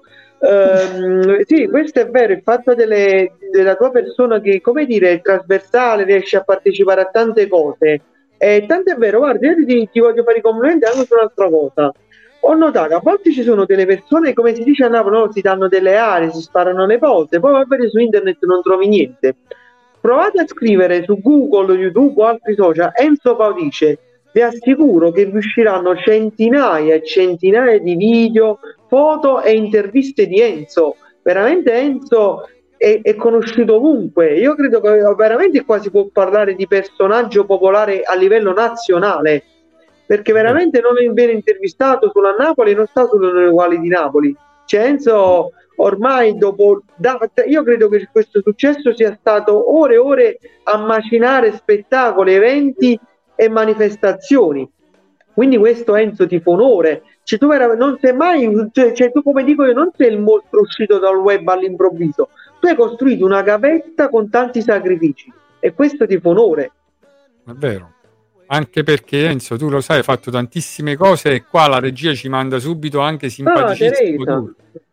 Uh, sì, questo è vero, il fatto delle, della tua persona che, come dire, è trasversale, riesce a partecipare a tante cose, e tanto è vero, guarda, io ti, ti voglio fare i complimenti anche su un'altra cosa. Ho notato, a volte ci sono delle persone, come si dice a Napoli, no? Si danno delle aree, si sparano le cose, poi va a vedere su internet non trovi niente. Provate a scrivere su Google, YouTube o altri social Enzo Paudice, vi assicuro che vi usciranno centinaia e centinaia di video, foto e interviste di Enzo. Veramente Enzo è, è conosciuto ovunque. Io credo che veramente qua si può parlare di personaggio popolare a livello nazionale, perché veramente non viene intervistato solo a Napoli e non sta solo nelle uguali di Napoli. Cioè Enzo ormai dopo da, io credo che questo successo sia stato ore e ore a macinare spettacoli, eventi e manifestazioni, quindi questo Enzo ti fa onore, cioè, tu vera, non sei mai, cioè, cioè, tu come dico io, non sei il mostro uscito dal web all'improvviso, tu hai costruito una gavetta con tanti sacrifici e questo ti fa onore. È vero, anche perché Enzo, tu lo sai, hai fatto tantissime cose e qua la regia ci manda subito anche simpaticissimo ah,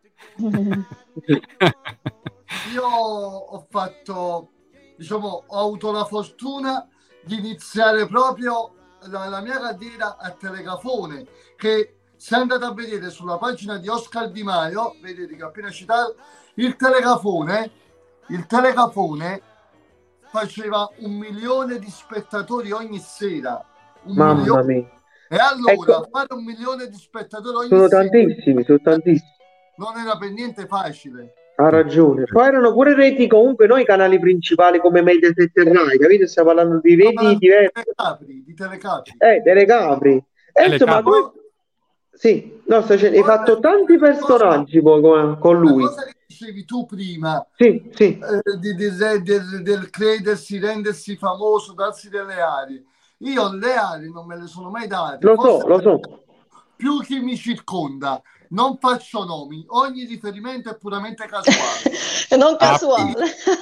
io ho fatto, diciamo, ho avuto la fortuna di iniziare proprio la, la mia carriera a Telecafone, che se andate a vedere sulla pagina di Oscar Di Maio, vedete che ho appena citato, il telecafone, il telecafone faceva un milione di spettatori ogni sera. Un Mamma milione. mia. E allora Ecco, fare un milione di spettatori ogni sono sera tantissimi, sono tantissimi. non era per niente facile. Ha ragione. Poi erano pure reti comunque, noi canali principali come Mediaset e Rai, capito? Stiamo parlando di reti diverse. Telecapri, di telecapri. Eh, Telecapri. E insomma, tu... Sì, no, sto dicendo, hai fatto tanti personaggi poi con, con lui. La cosa che dicevi tu prima, sì, sì. Eh, di, di, del, del credersi, rendersi famoso, darsi delle aree. Io le aree non me le sono mai date. Lo so, lo so. Più chi mi circonda. Non faccio nomi, ogni riferimento è puramente casuale. E non casuale.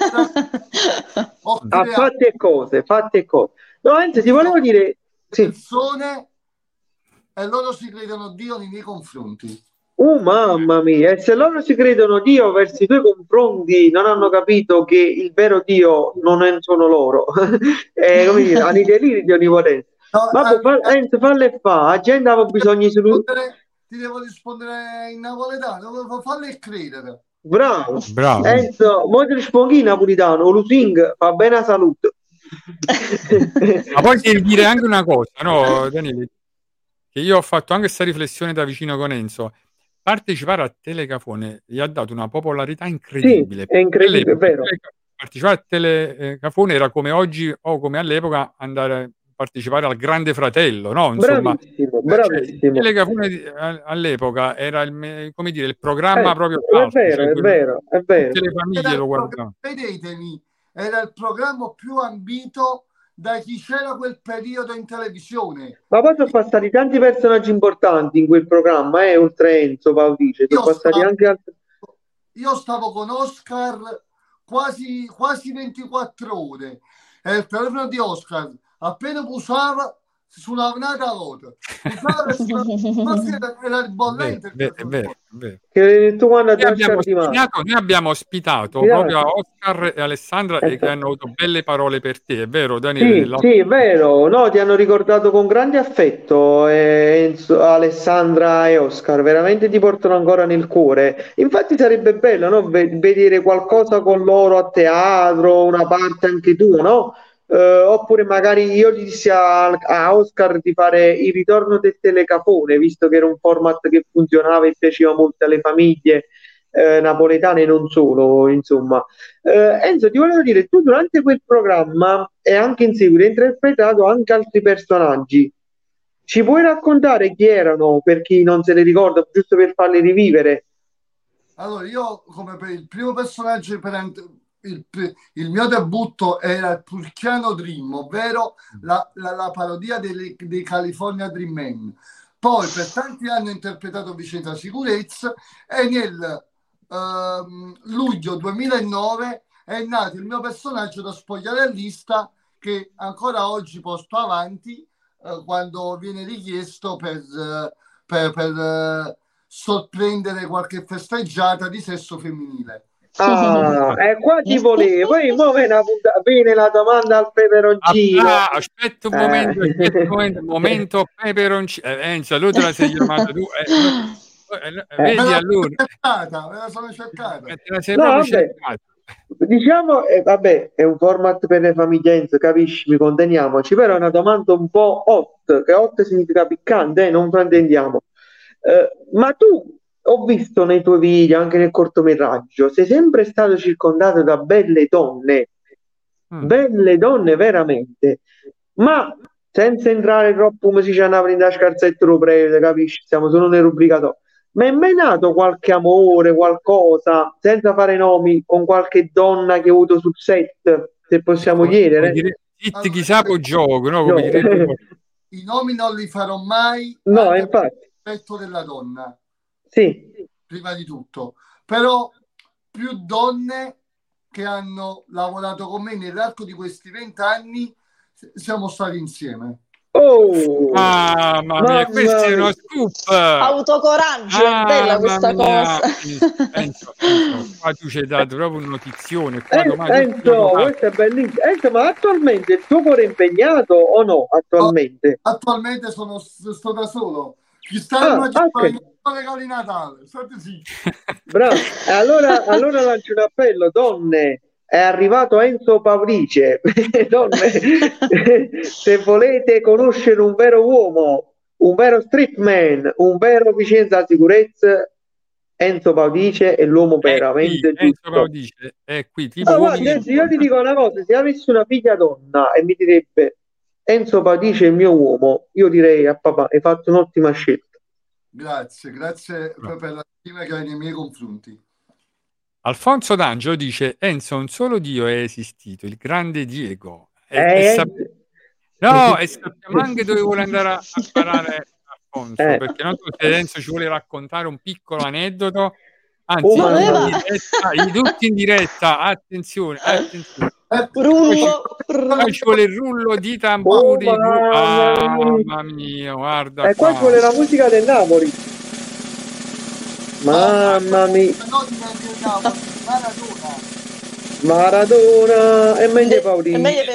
Ho Ah, fatte cose, fatte cose. No, anzi, ti volevo dire... Sì. Persone e loro si credono Dio nei miei confronti. Oh, mamma mia, e se loro si credono Dio verso i tuoi confronti, non hanno capito che il vero Dio non è, sono loro. eh, come dire, hanno i deliri di onnipotenza. No, ma eh, fa, eh, falle fa, la gente aveva bisogno di... Ti devo rispondere in napoletano, falle credere. Bravo, bravo. Enzo, mo ti rispondi in napoletano, Lusing fa bene a salute. Ma poi devi dire anche una cosa, no, Daniele, che io ho fatto anche questa riflessione da vicino con Enzo. Partecipare a Telecafone gli ha dato una popolarità incredibile. Sì, è incredibile, è vero. Partecipare a Telecafone era come oggi o come all'epoca andare a partecipare al Grande Fratello, no? Insomma, bravissimo, bravissimo. Cioè, Telecafone all'epoca era il, come dire, il programma eh, proprio è alto, vero, cioè, è vero, è vero. Tutte le famiglie lo guardavano. Vedetemi, era il programma più ambito da chi c'era quel periodo in televisione. Ma poi sono passati tanti personaggi importanti in quel programma, eh, oltre Enzo Paudice, sono Io passati stavo, anche altri... Io stavo con Oscar quasi, quasi ventiquattro ore e il telefono di Oscar appena usava suonava un'altra volta. Era il bollente. È vero, è vero. Che tu quando noi, abbiamo spinato, noi abbiamo ospitato yeah. proprio Oscar e Alessandra eh, e che hanno avuto belle parole per te, è vero Daniele? Sì, la... sì, è vero, no, ti hanno ricordato con grande affetto eh, Enzo, Alessandra e Oscar, veramente ti portano ancora nel cuore. Infatti sarebbe bello, no? Vedere qualcosa con loro a teatro, una parte anche tua, no? Uh, oppure magari io gli dissi a, a Oscar di fare il ritorno del Telecafone, visto che era un format che funzionava e piaceva molto alle famiglie eh, napoletane e non solo, insomma. Uh, Enzo, ti volevo dire, tu durante quel programma e anche in seguito hai interpretato anche altri personaggi. Ci puoi raccontare chi erano, per chi non se li ricorda, giusto per farli rivivere? Allora, io come per il primo personaggio per Il, il mio debutto era il Purchiano Dream, ovvero la, la, la parodia dei, dei California Dream Men. Poi per tanti anni ho interpretato Vicenza Sicurezza e nel um, luglio duemilanove è nato il mio personaggio da spogliarellista che ancora oggi porto avanti uh, quando viene richiesto per, uh, per, per uh, sorprendere qualche festeggiata di sesso femminile. Ah, e eh, qua ti volevo, poi mo viene, viene la domanda al peperoncino. Ah, aspetta un momento, eh. aspetta un momento, momento peperoncino. Eh, Enzo, lui te la sei chiamata tu. Eh, no, eh, vedi allora. Cercata, me la sono cercata. Eh, te la sei no, proprio vabbè, cercata. Diciamo, eh, vabbè, è un format per le famiglie, Enzo, capisci, mi conteniamoci, però è una domanda un po' hot, che hot significa piccante, eh, non fraintendiamo. Eh, ma tu... Ho visto nei tuoi video, anche nel cortometraggio, sei sempre stato circondato da belle donne, mm. belle donne veramente, ma senza entrare troppo come si dice a da scarsetto prete, capisci? Siamo solo nel rubricato. Ma è mai nato qualche amore, qualcosa, senza fare nomi, con qualche donna che hai avuto sul set, se possiamo come, chiedere? Come dire, allora, chissà poi gioco, no? Come no. Dire, i nomi non li farò mai. No, infatti. Rispetto della donna. Sì. Prima di tutto, però più donne che hanno lavorato con me nell'arco di questi vent'anni siamo stati insieme. Oh, ah, mamma mia, questo è uno scoop. Autocoraggio, ah, è bella questa cosa. Enzo, Enzo, qua tu ci hai dato proprio una notizione. Qua eh, Enzo, questo è bellissimo. Enzo, ma attualmente il tuo cuore è impegnato o no? Attualmente? No, attualmente sono sto da solo. Chi sta Ah, ok. regali Natale, state zitti. Bravo. Allora, allora lancio un appello, donne, è arrivato Enzo Pavlice. Donne, se volete conoscere un vero uomo, un vero streetman, un vero Vicenza alla sicurezza, Enzo Pavlice è l'uomo veramente qui, Enzo giusto. Pavlice è qui, tipo Ah, uomini- guarda, Enzo, io ti dico una cosa, se avessi una figlia donna e mi direbbe Enzo Pavlice è il mio uomo, io direi a papà, hai fatto un'ottima scelta. Grazie, grazie per, per la stima che hai nei miei confronti. Alfonso D'Angelo dice: Enzo, un solo Dio è esistito, il grande Diego. E, Eh, e sap- no, e sappiamo anche dove vuole andare a, a parare Alfonso, Eh. perché non so se Enzo ci vuole raccontare un piccolo aneddoto, anzi, Oh, in mamma mia. diretta, in- tutti in diretta, attenzione, attenzione. Rullo, Poi ci vuole il rullo di tamburi. Oh, ru- mamma ah, mia. mamma mia, guarda E qua ci vuole la musica del Napoli. Mamma mia, No, diventiamo Maradona. Maradona è meglio Paolini. È meglio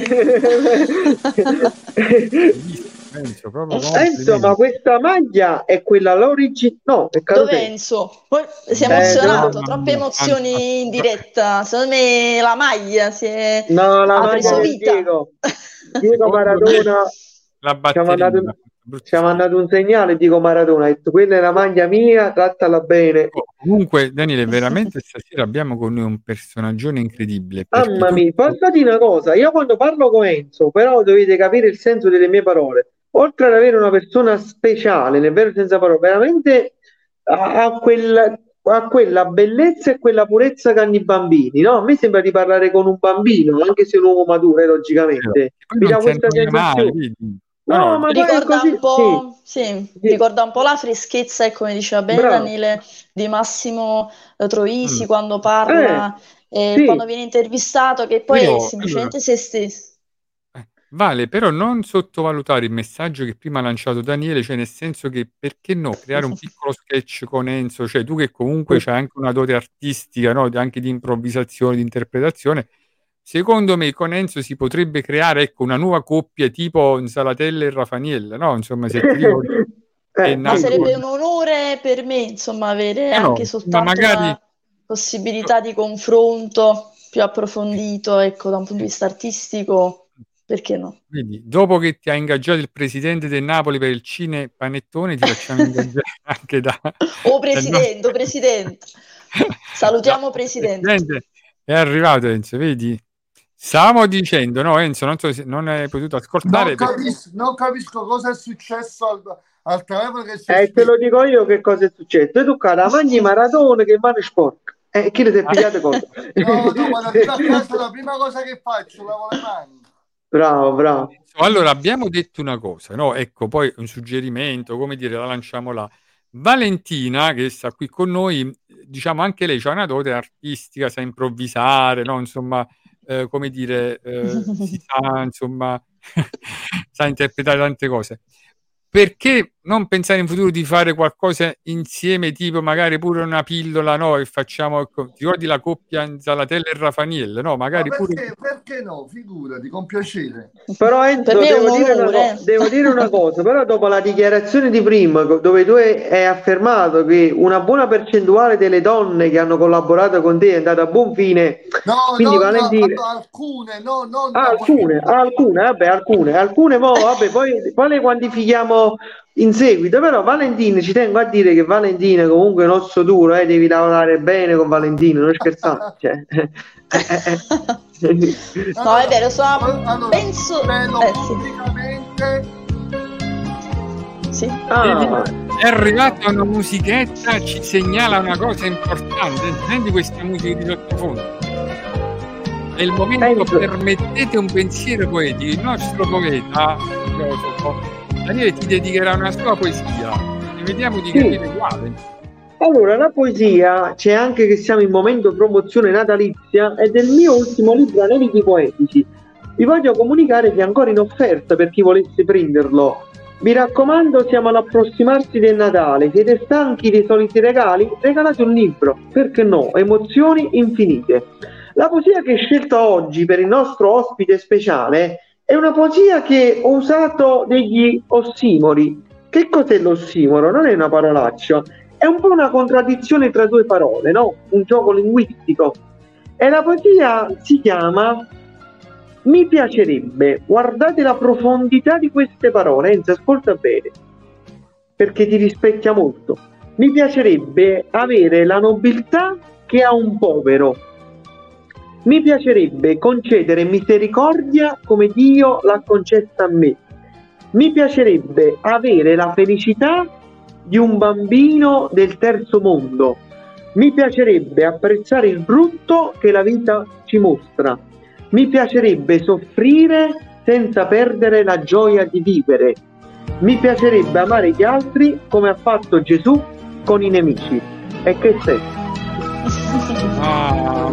Enzo, proprio Enzo, complimenti. ma questa maglia è quella l'origine? No, è Dove caduta. Enzo? Poi si è Eh, emozionato, no. troppe emozioni in diretta. Secondo me la maglia si è No, la ha maglia preso del vita. Diego. Diego Secondo Maradona me la ci ha batteria mandato, ci ha mandato un segnale, Diego Maradona, ha detto quella è la maglia mia, trattala bene. Comunque, Daniele, veramente stasera abbiamo con noi un personaggione incredibile. perché Mamma tu- mia, posso dire una cosa? Io quando parlo con Enzo, però dovete capire il senso delle mie parole. Oltre ad avere una persona speciale, nel vero senso della parola, veramente ha, ha quel- ha quella bellezza e quella purezza che hanno i bambini, no? A me sembra di parlare con un bambino, anche se è un uomo maturo, eh, logicamente. Poi Mi dà non questa sento male, sensazione. vedi? No, No, no, ma poi è Ricorda così, un po', sì, Sì. ricorda un po' la freschezza, e come diceva bene Bravo. Daniele, di Massimo eh, Troisi Mm. quando parla e sì. quando viene intervistato, che poi Però, è semplicemente allora- se stesso. Eh, Vale, però non sottovalutare il messaggio che prima ha lanciato Daniele, cioè nel senso che perché no, creare un piccolo sketch con Enzo, cioè tu che comunque c'hai anche una dote artistica, no? Anche di improvvisazione, di interpretazione, secondo me con Enzo si potrebbe creare, ecco, una nuova coppia tipo Salatella e Raffaaniella, no? Insomma, se ti ricordi Eh, è Ma nato sarebbe con- un onore per me, insomma, avere Eh no, anche ma soltanto magari- una possibilità di confronto più approfondito, ecco, da un punto di vista artistico, perché no? Vedi, dopo che ti ha ingaggiato il presidente del Napoli per il Cine Panettone, ti facciamo ingaggiare anche da... Oh dal presidente, oh presidente. Salutiamo No, presidente. Presidente, è arrivato Enzo, vedi? Stavamo dicendo, no Enzo, non so se non hai potuto ascoltare. Non perché- capisco, non capisco cosa è successo al, al telefono che si è Eh, te lo dico io che cosa è successo. Tu cara, mangi Maradona che mano sporca. Eh, chi le si è pigliate cosa? No, no, quando arrivo a casa la prima cosa che faccio, lavo le mani. Bravo, bravo. Allora, abbiamo detto una cosa, no? Ecco, poi un suggerimento, come dire, la lanciamo là. Valentina, che sta qui con noi, diciamo anche lei c'ha una dote artistica, sa improvvisare, no? Insomma, eh, come dire, eh, si sa, insomma, sa interpretare tante cose. Perché non pensare in futuro di fare qualcosa insieme, tipo magari pure una pillola, no? E facciamo, ecco, ti ricordi la coppia Zalatella e Raffaaniella, no? Ma Magari pure... perché, perché no? Figurati, con piacere. Però Enzo, Per me è devo un dire, una onore. co- devo dire una cosa, però dopo la dichiarazione di prima, co- dove tu hai, hai affermato che una buona percentuale delle donne che hanno collaborato con te è andata a buon fine, No, quindi no, Valentina... no, alcune, no, non Ah, alcune, ah, alcune, vabbè, alcune, alcune, mo, vabbè, poi, poi le quantifichiamo in seguito, però Valentina, ci tengo a dire che Valentina comunque è un osso duro, eh, devi lavorare bene con Valentina, non scherzare, cioè, eh, eh, eh. No, è vero, sono... Allora, penso... bello Eh, sì. pubblicamente. Sì. Ah, È arrivata una musichetta, ci segnala una cosa importante. Senti questa musica di sottofondo. È il momento, Enzo. permettete un pensiero poetico. Il nostro poeta, filosofo, Daniele ti dedicherà una sua poesia. E vediamo di Sì. capire quale. allora, la poesia, c'è anche che siamo in momento promozione natalizia, è del mio ultimo libro Aneliti Poetici. Vi voglio comunicare che è ancora in offerta per chi volesse prenderlo. Mi raccomando, siamo all'approssimarsi del Natale, siete stanchi dei soliti regali? Regalate un libro, perché no? Emozioni infinite. La poesia che ho scelto oggi per il nostro ospite speciale è una poesia che ho usato degli ossimori. che cos'è l'ossimoro? Non è una parolaccia, è un po' una contraddizione tra due parole, no? Un gioco linguistico. E la poesia si chiama Mi piacerebbe. Guardate la profondità di queste parole, Enzo, ascolta bene, perché ti rispecchia molto. Mi piacerebbe avere la nobiltà che ha un povero. Mi piacerebbe concedere misericordia come Dio l'ha concessa a me. Mi piacerebbe avere la felicità di un bambino del terzo mondo. Mi piacerebbe apprezzare il brutto che la vita ci mostra. Mi piacerebbe soffrire senza perdere la gioia di vivere. Mi piacerebbe amare gli altri come ha fatto Gesù con i nemici. E che sei? Ah,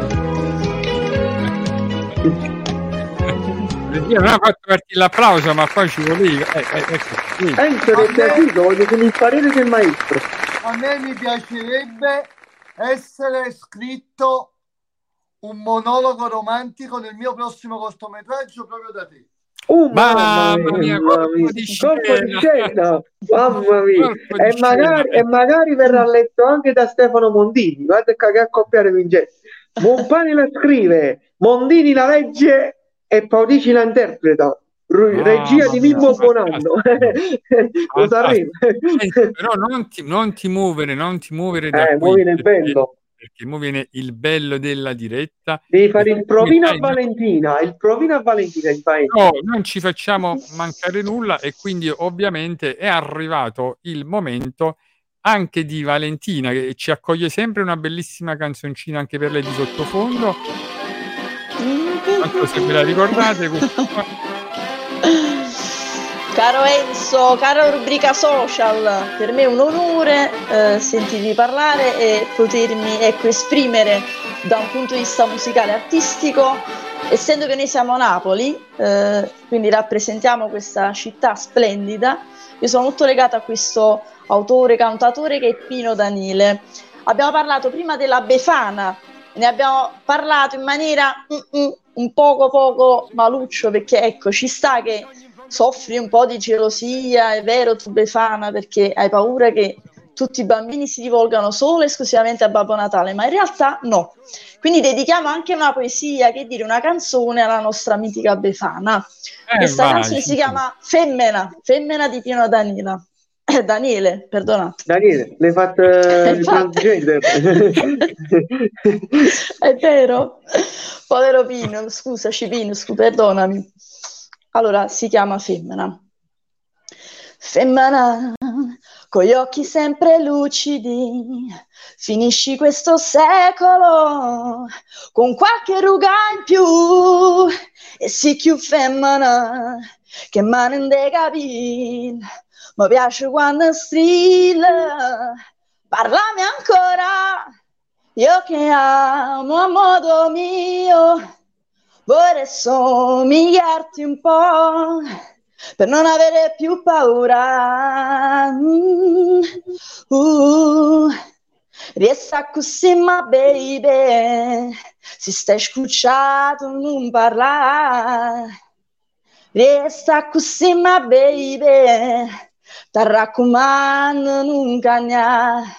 io non ho fatto partire l'applauso, ma poi ci volevo. Eh, eh, ecco, Enzo, che ti aiuto, voglio che il parere del maestro. A me mi piacerebbe essere scritto un monologo romantico nel mio prossimo cortometraggio proprio da te. Oh, mamma, mamma mia, mamma mia, colpo di scena, mamma mia. E magari, e magari verrà letto anche da Stefano Mondini. Guarda che accoppiare vincente. Buonpane la scrive, Mondini la legge e Paudici la interpreta. R- regia di Mimmo Buonanno. Lo sarebbe. Però non ti, non ti muovere, non ti muovere da eh, qui, muovi nel bello. Perché mo viene il bello della diretta. Devi fare il provino a Valentina, il provino a Valentina il paese. No, non ci facciamo mancare nulla e quindi ovviamente è arrivato il momento anche di Valentina, che ci accoglie sempre una bellissima canzoncina anche per lei di sottofondo. Non so se ve la ricordate questa qua. Caro Enzo, cara rubrica social, per me è un onore eh, sentirvi parlare e potermi ecco, esprimere da un punto di vista musicale e artistico, essendo che noi siamo a Napoli, eh, quindi rappresentiamo questa città splendida. Io sono molto legata a questo autore, cantatore che è Pino Daniele. Abbiamo parlato prima della Befana, ne abbiamo parlato in maniera mm-mm, un poco poco maluccio, perché ecco ci sta che soffri un po' di gelosia, è vero tu Befana, perché hai paura che tutti i bambini si rivolgano solo e esclusivamente a Babbo Natale, ma in realtà no. Quindi dedichiamo anche una poesia, che dire una canzone alla nostra mitica Befana. Eh, Questa vai, canzone sì. si chiama Femmena, Femmena di Pino Daniele. Eh, Daniele, perdonate. Daniele, l'hai fatto il transgender. È vero? Povero Pino, scusaci Pino, scu- perdonami. Allora, si chiama Femmena. Femmena, con gli occhi sempre lucidi, finisci questo secolo con qualche ruga in più e si più femmena che mano in de capì. Mi piace quando strilla, parlami ancora, io che amo a modo mio. Vorrei somigliarti un po' per non avere più paura. Mm, uh, Riesta così, ma baby, si stai scucciato non parlare. Riesta così, ma baby, ti raccomando non cagnare.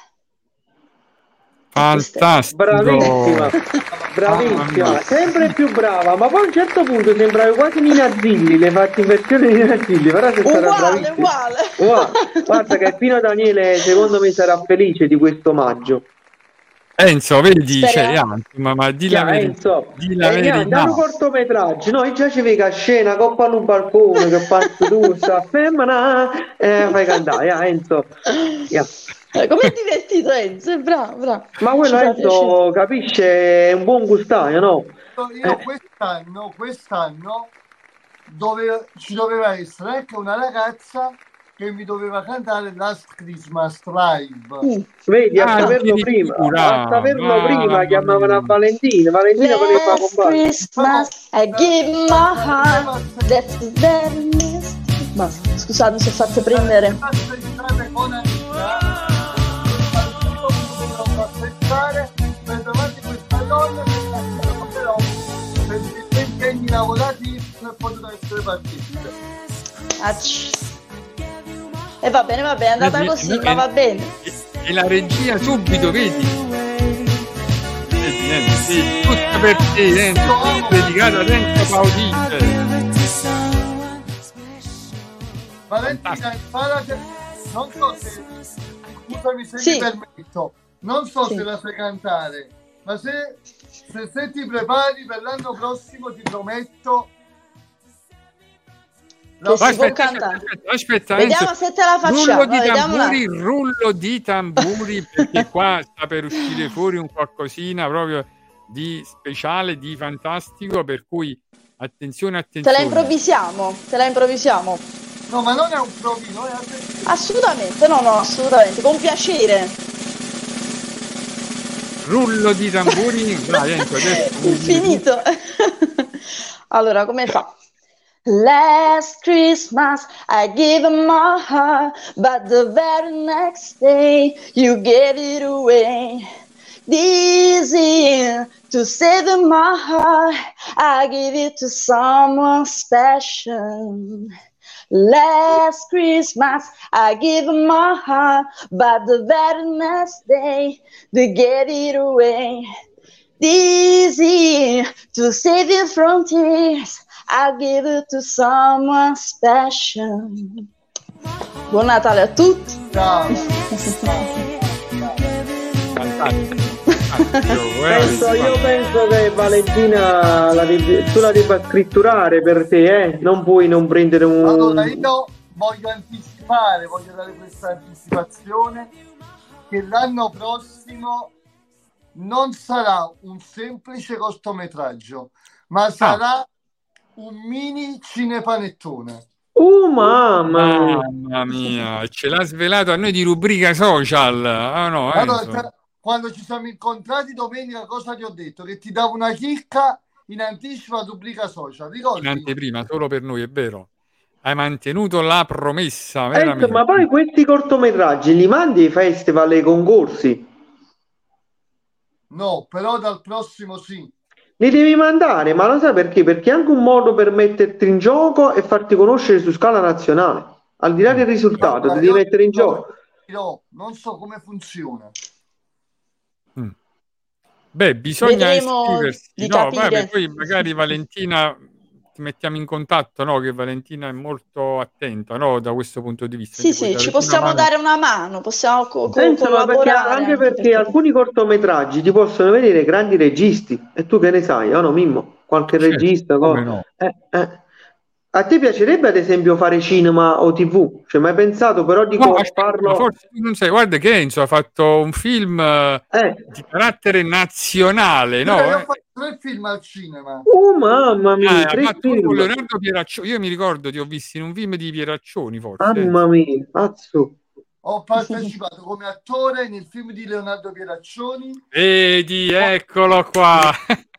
Fantastico, bravissima, bravissima, sempre più brava, ma poi a un certo punto sembravi quasi Nina Zilli, le fatti in versione di Nina Zilli, però se sarà bravissima. Uguale, uguale. Guarda che Pino Daniele secondo me sarà felice di questo omaggio. Enzo, vedi, cioè, ma, ma di la verità, di la verità. Un cortometraggio, noi già ci vedi a scena, coppa al balcone, che passa tu, sta femmina, eh, fai cantare, yeah, Enzo. Yeah. Eh, com'è divertito Enzo? Bravo, bravo. Ma quello Enzo capisce, è un buon gustaio, no? Io eh. quest'anno, quest'anno dove, ci doveva essere anche una ragazza che mi doveva cantare Last Christmas Live. Mm. Vedi, a ah, saperlo prima, a saperlo ah, prima chiamavano a Valentina, Valentina voleva combattere. Christmas, I give my heart, that's the very best. Ma scusate, mi sono fatta prendere. Per davanti questa donna però per gli impegni lavorativi non è potuto essere partita. E va bene, va bene, è andata E- così, e- ma va bene. E, e la regia subito, vedi? Vedi, Enzo, sì, tutta per te, Enzo, dedicata a Enzo Paudice. Valentina, imparate, non so se, scusami se Sì. mi permetto, non so Sì. se la sai cantare, ma se, se, se ti prepari per l'anno prossimo ti prometto Che si Vai, può aspetta, cantare. aspetta, aspetta, Vediamo Enzo. se te la facciamo. Rullo di Vediamo un tamburi, attimo. rullo di tamburi, perché qua sta per uscire fuori un qualcosina proprio di speciale, di fantastico, per cui attenzione, Te attenzione. la improvvisiamo, te la improvisiamo. no, ma non è un provino, è attenzione. Assolutamente, no, no, assolutamente, con piacere. Rullo di tamburi, vai Enzo, adesso Infinito. Allora, come fa? Last Christmas I gave my heart, but the very next day you gave it away. This year, to save my heart, I give it to someone special. Last Christmas I gave my heart, but the very next day they gave it away. This year, to save you from tears, I give it to someone special. Buon Natale a tutti. Ciao. fantastico. Penso, io penso che Valentina la devi- tu la debba scritturare per te, eh? Non puoi non prendere un... Allora io voglio anticipare, voglio dare questa anticipazione che l'anno prossimo non sarà un semplice cortometraggio, ma sarà un mini cinepanettone. Oh mamma! Mamma mia, ce l'ha svelato a noi di rubrica social. Ah, no, Allora, Enzo. cioè, quando ci siamo incontrati domenica, cosa ti ho detto? Che ti davo una chicca in anticipo a rubrica social, ricordi? In anteprima, solo per noi, è vero. Hai mantenuto la promessa, Ecco, veramente. ma poi questi cortometraggi li mandi ai festival e ai concorsi? No, però dal prossimo sì. Li devi mandare, ma lo sai perché? Perché è anche un modo per metterti in gioco e farti conoscere su scala nazionale. Al di là del risultato, Guarda, ti devi io- mettere in gioco. io non so come funziona. Mm. Beh, bisogna Vedremo iscriversi. di No, capire. vabbè, poi magari Valentina ti mettiamo in contatto, no? Che Valentina è molto attenta, no? Da questo punto di vista. Sì, Ti puoi sì, dare ci una possiamo mano. dare una mano, possiamo co- co- Senza, ma perché, collaborare. anche perché alcuni cortometraggi ti possono vedere grandi registi e tu che ne sai, oh no, Mimmo? Qualche Certo, regista, come co- no. eh, eh. A te piacerebbe ad esempio fare cinema o tivù? Cioè, mai pensato però di No, co- aspetta, ma farlo? forse tu non sai, guarda che Enzo ha fatto un film eh, Eh. di carattere nazionale, no? Io ho Eh? fatto tre film al cinema. Oh mamma mia, Ah, ha tre fatto uno con film. Leonardo Pieraccioni. Io mi ricordo, ti ho visto in un film di Pieraccioni, forse. Mamma mia, pazzo. Ho partecipato come attore nel film di Leonardo Pieraccioni, Vedi, eccolo qua.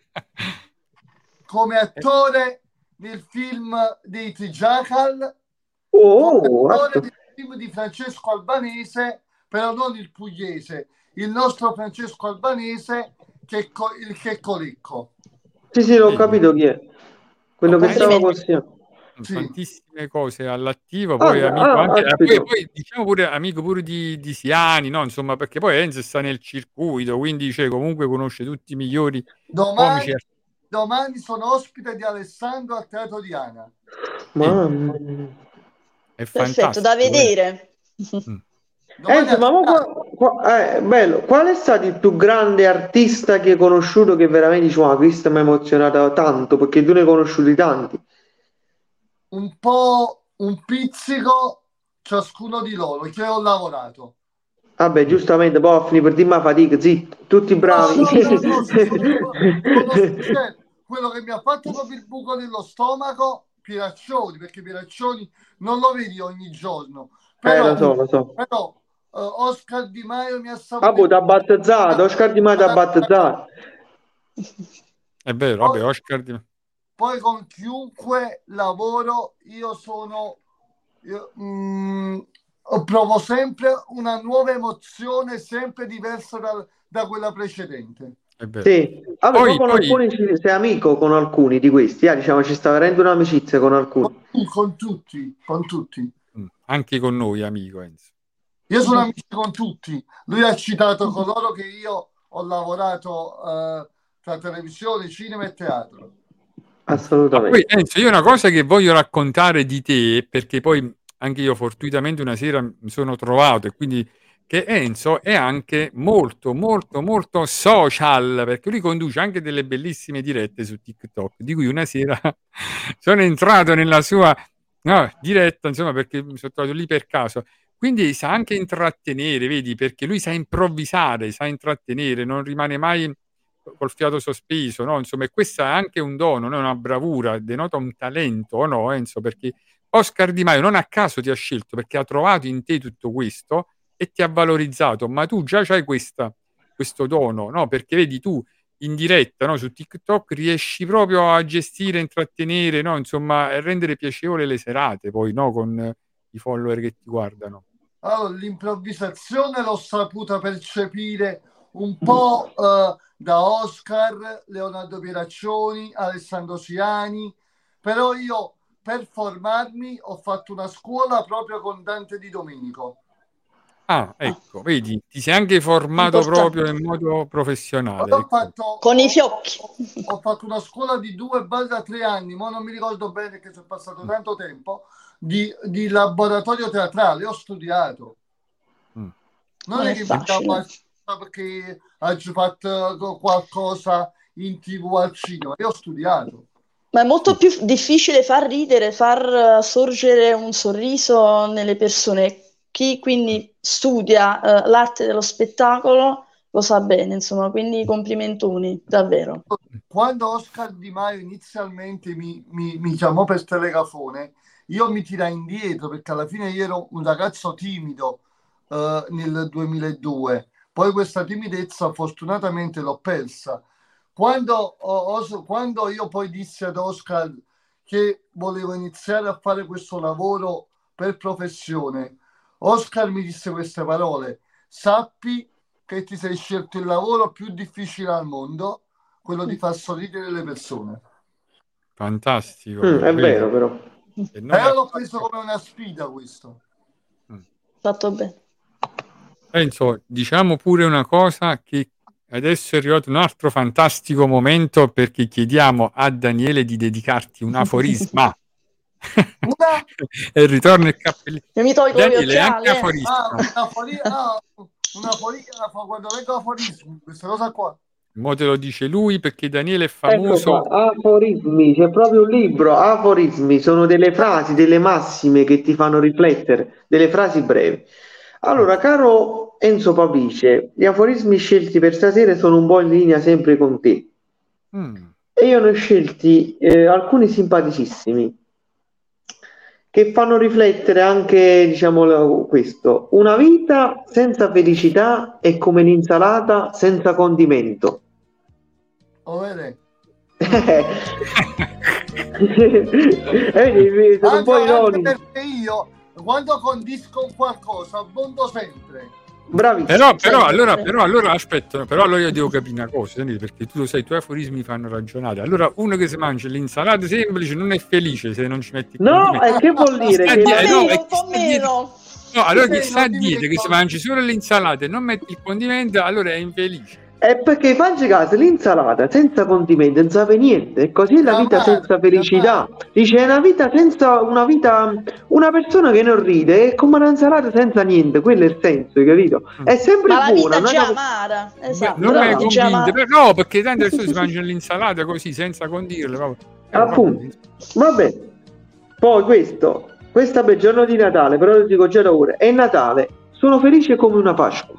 come attore nel film dei Trijacal, Oh, come attore pazzo. nel film di Francesco Albanese, però non il pugliese, il nostro Francesco Albanese, che co- il Checcolecco. Sì, sì, l'ho capito chi è. Quello che stava Complimenti. così. Sì. Tantissime cose all'attivo, poi Ah, amico ah, anche, eh, aspetta. poi, poi diciamo pure amico pure di, di Siani, no? Insomma, perché poi Enzo sta nel circuito, quindi cioè, comunque conosce tutti i migliori Domani, comici. domani sono ospite di Alessandro al Teatro Diana. Mamma mia. È Perfetto, fantastico, da eh. vedere. Domani Enzo, ma mo a- qua- qua- eh, bello, qual è stato il più grande artista che hai conosciuto che veramente dici, ah, questo mi ha emozionato tanto, perché tu ne hai conosciuti tanti. un po' un pizzico ciascuno di loro che ho lavorato. Vabbè, giustamente, poi a finire per dire ma fatica, zitto, tutti bravi. No, no, no, no, sono- sono sincero. Quello che mi ha fatto proprio il buco nello stomaco, Pieraccioni, perché Pieraccioni non lo vedi ogni giorno. Eh, Però, lo so, lo so. però eh, Oscar Di Maio mi ha Ah, boh, t'ha battezzato, Oscar Di Maio t'ha battezzato. È vero, vabbè, Oscar di... Poi con chiunque lavoro io sono io, mm, provo sempre una nuova emozione sempre diversa da, da quella precedente. È vero. Sì, vabbè, Poi- poi con poi- alcuni ci- sei amico con alcuni di questi, eh, diciamo, ci sta avendo un'amicizia con alcuni. Con, con tutti, con tutti. Mm, anche con noi, amico Enzo. Io sono amico con tutti. Lui ha citato coloro che io ho lavorato eh, tra televisione, cinema e teatro. Assolutamente. Ma poi Enzo, io una cosa che voglio raccontare di te, perché poi anche io fortuitamente una sera mi sono trovato, e quindi che Enzo è anche molto molto molto social, perché lui conduce anche delle bellissime dirette su TikTok, di cui una sera sono entrato nella sua no, diretta, insomma, perché mi sono trovato lì per caso. Quindi sa anche intrattenere, vedi, perché lui sa improvvisare, sa intrattenere, non rimane mai col fiato sospeso, no? Insomma, e questo è anche un dono, no? Una bravura, denota un talento, o no, Enzo? Perché Oscar Di Maio non a caso ti ha scelto, perché ha trovato in te tutto questo e ti ha valorizzato, ma tu già c'hai questa, questo dono, no? Perché vedi tu in diretta, no? Su TikTok riesci proprio a gestire, intrattenere, no? Insomma, e rendere piacevole le serate, poi, no? Con i follower che ti guardano. Allora, l'improvvisazione l'ho saputa percepire un po' eh, da Oscar, Leonardo Pieraccioni, Alessandro Siani, però io per formarmi ho fatto una scuola proprio con Dante Di Domenico. Ah, ecco, vedi, ti sei anche formato Importante. proprio in modo professionale. Ho Ecco. fatto, Con i fiocchi. ho fatto una scuola di due barra tre anni, ma non mi ricordo bene che c'è passato tanto tempo, di, di laboratorio teatrale, ho studiato. Mm. Non Non è è che mi facile. davo a- perché ho fatto qualcosa in tv al cinema, io ho studiato. Ma è molto più difficile far ridere, far eh, sorgere un sorriso nelle persone. Chi quindi studia eh, l'arte dello spettacolo lo sa bene, insomma, quindi complimentoni, davvero. Quando Oscar Di Maio inizialmente mi, mi, mi chiamò per telefone, io mi tirai indietro perché alla fine io ero un ragazzo timido eh, nel duemiladue. Poi questa timidezza fortunatamente l'ho persa. Quando, ho- ho- quando io poi dissi ad Oscar che volevo iniziare a fare questo lavoro per professione, Oscar mi disse queste parole: sappi che ti sei scelto il lavoro più difficile al mondo, quello di far sorridere le persone. Fantastico. Mm, è vedi? vero, però. E non E io a l'ho caso- preso come una sfida questo. Fatto bene. Enzo, diciamo pure una cosa, che adesso è arrivato un altro fantastico momento, perché chiediamo a Daniele di dedicarti un aforisma. Una, E ritorno il cappellino. Io mi tolgo gli Daniele, anche occhiali. aforisma. ah, una foria, ah, una foria, quando leggo aforismi, questa cosa qua. Mo te lo dice lui, perché Daniele è Ecco famoso. qua, aforismi, c'è proprio un libro, aforismi, sono delle frasi, delle massime che ti fanno riflettere, delle frasi brevi. Allora, caro Enzo Pavice, gli aforismi scelti per stasera sono un po' in linea sempre con te. Mm. E io ne ho scelti eh, alcuni simpaticissimi, che fanno riflettere anche, diciamo, lo- questo. Una vita senza felicità è come l'insalata senza condimento. Lo vede? Eh, sono un po' Anche, anche ironico. perché io, quando condisco un qualcosa, abbondo sempre. Bravissimo. Però, però, Sempre, allora, sempre. però, allora, aspetta, però allora io devo capire una cosa, Daniele, perché tu lo sai, i tuoi aforismi fanno ragionare. Allora, uno che si mangia l'insalata semplice non è felice se non ci metti il No, condimento. e che vuol dire? Sta Che Un po' la- dietro- no, meno, è un chi po' sta dietro- meno. No, allora chi Sì, sta non ti dietro che si ricordo. mangi solo l'insalata e non metti il condimento, allora è infelice. È perché facci caso, l'insalata senza condimento non sa niente, e così è la vita Amare, senza felicità. amare. Dice, è una vita senza una vita, una persona che non ride è come un'insalata senza niente, quello è il senso, hai capito? È sempre Ma la buona, vita non è già una- amara. Esatto. non la mi hai vita già convinto, amara. però- no, perché tanto adesso si mangia l'insalata così senza condirle. proprio. Eh, Appunto. Vabbè, poi questo, questa bel giorno di Natale, però lo dico già da ora, è Natale, sono felice come una Pasqua.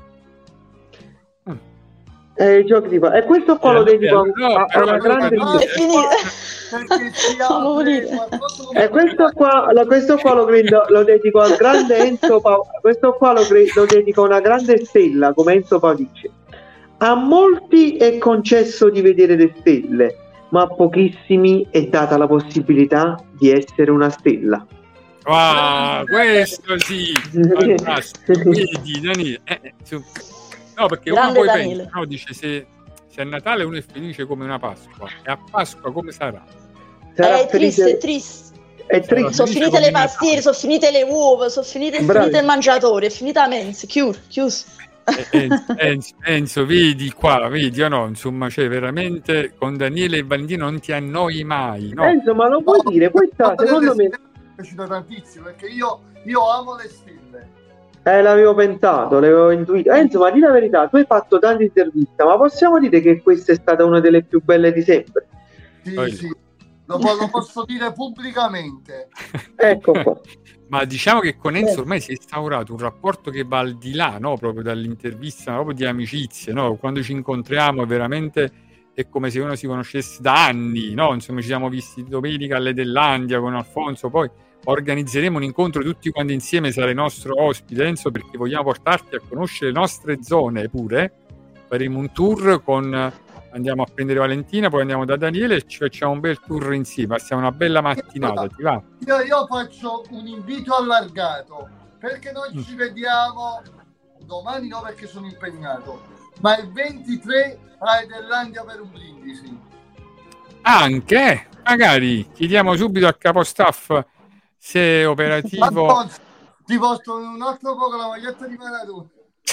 Eh, i giochi di pa- e questo qua Eh, lo dedico vabbè, no, a, a però una allora grande no, È finita. Perché si Non lo apre dire. qualcosa come E questo qua, lo, questo qua lo, credo- lo dedico al grande Enzo Pa- questo qua lo, cre- lo dedico a una grande stella come Enzo Pavice. A molti è concesso di vedere le stelle, ma a pochissimi è data la possibilità di essere una stella. Ah, questo sì, fantastico. Vedi, Daniele, eh, eh, su- no, perché uno Grande poi Daniele. pensa, no, dice se, se a Natale uno è felice come una Pasqua, e a Pasqua come sarà? Sarà È triste, felice, è triste. È triste. Sono finite le pastiere, sono finite le uova, sono finite, è finito il mangiatore, è finita mensa, chiuso, chiuso. Enzo, Enzo, Enzo, vedi qua, vedi o no? Insomma, cioè veramente con Daniele e Valentino non ti annoi mai, no? Enzo, ma lo puoi dire? Questa, secondo me, mi è piaciuta tantissimo perché io, io amo le stelle. Eh, l'avevo pensato, l'avevo intuito. Enzo, ma di la verità, tu hai fatto tante interviste, ma possiamo dire che questa è stata una delle più belle di sempre? Sì, Poi... sì, lo, lo posso dire pubblicamente. Ecco qua. Ma diciamo che con Enzo ormai si è instaurato un rapporto che va al di là, no? Proprio dall'intervista, proprio di amicizie, no? Quando ci incontriamo veramente è come se uno si conoscesse da anni, no? Insomma, ci siamo visti domenica alle Dellandia con Alfonso, poi organizzeremo un incontro tutti quanti insieme, sarai nostro ospite, Enzo, perché vogliamo portarti a conoscere le nostre zone pure. Faremo un tour con... andiamo a prendere Valentina, poi andiamo da Daniele e ci facciamo un bel tour insieme, passiamo una bella mattinata, ti va? Io, io faccio un invito allargato, perché noi ci vediamo domani, no perché sono impegnato, ma il ventitré a Edellandia per un brindisi. Anche? Magari chiediamo subito al capostaff se è operativo. Alfonso, ti posto un altro po' con la maglietta di Maradona.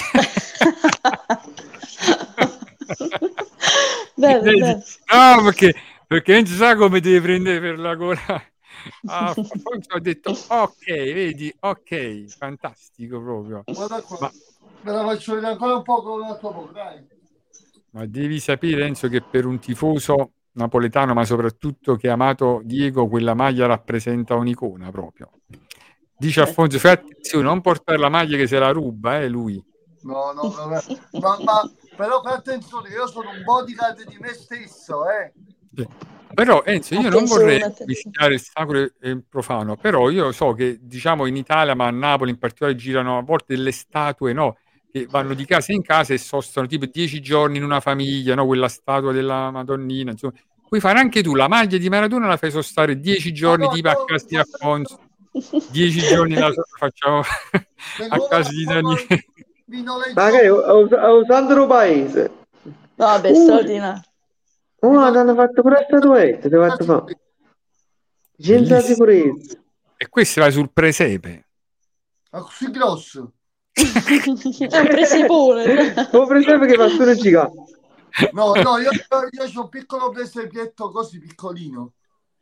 Bello, bello. No, perché, perché non si sa come deve prendere per la gola. Ah, ho detto ok, vedi, ok, fantastico proprio. Guarda qua, ma, me la faccio vedere ancora un po' con un altro po', dai. Ma devi sapere, Enzo, che per un tifoso napoletano, ma soprattutto che ha amato Diego, quella maglia rappresenta un'icona proprio. Dice Alfonso, fai attenzione, non portare la maglia che se la ruba, eh, lui. No, no, vabbè. ma, ma però fai attenzione, io sono un bodyguard di me stesso, eh. Sì. Però Enzo, io non vorrei rischiare il sacro e il profano, però io so che diciamo in Italia, ma a Napoli in particolare, girano a volte delle statue, no? Che vanno di casa in casa e sostano tipo dieci giorni in una famiglia, no? Quella statua della Madonnina, insomma. Puoi fare anche tu, la maglia di Maradona la fai sostare dieci giorni, no, tipo no, a casa di Alfonso, dieci giorni la facciamo a casa di Daniele. Magari a Sandro Paese. Vabbè, uh. straordinario. Oh, hanno fatto pure la statuetta, ti fatto fare. Senza sicurezza. E questo va sul presepe. Ma così grosso. È un presepone. Un presepe che fa solo gigante. No, no, io, io, io ho un piccolo presepietto così piccolino.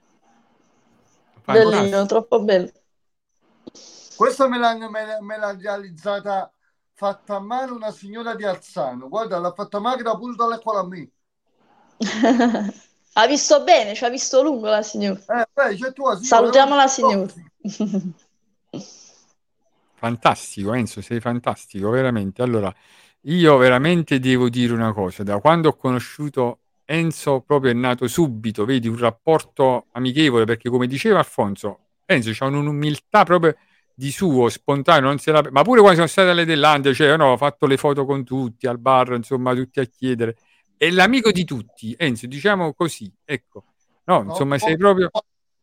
Bellino, troppo bello. Questa me l'ha, me, me l'ha realizzata fatta a mano una signora di Alzano. Guarda, l'ha fatta magra pure dall'ecola a me. Ha visto bene, ci ha visto lungo la signora. Eh, beh, cioè tu, signora salutiamo la signora. Fantastico, Enzo, sei fantastico, veramente. Allora, io veramente devo dire una cosa, da quando ho conosciuto Enzo proprio è nato subito, vedi, un rapporto amichevole, perché come diceva Alfonso, Enzo c'ha un'umiltà proprio di suo, spontaneo, non se la... ma pure quando siamo stati alle Dellandia, cioè, no, ho fatto le foto con tutti, al bar, insomma, tutti a chiedere. È l'amico di tutti, Enzo, diciamo così, ecco. No, insomma, no, sei proprio...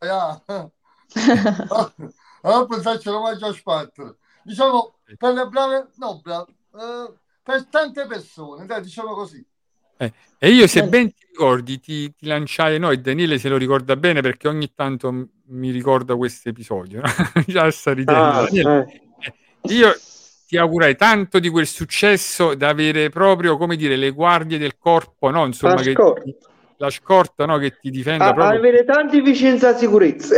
Allora pensarci la mangia spatto. Diciamo, per le brave... No, brave, eh, per tante persone, dai, diciamo così. Eh, e io, se ben ti ricordi, ti, ti lanciai, no, e Daniele se lo ricorda bene perché ogni tanto m- mi ricorda questo episodio, no? Già sta ridendo. Ah, Daniele, eh. Io ti augurai tanto di quel successo da avere proprio, come dire, le guardie del corpo, no? Insomma, la, che scorta. Ti, la scorta, no? Che ti difenda a, proprio. Avere tanti vicini senza sicurezza.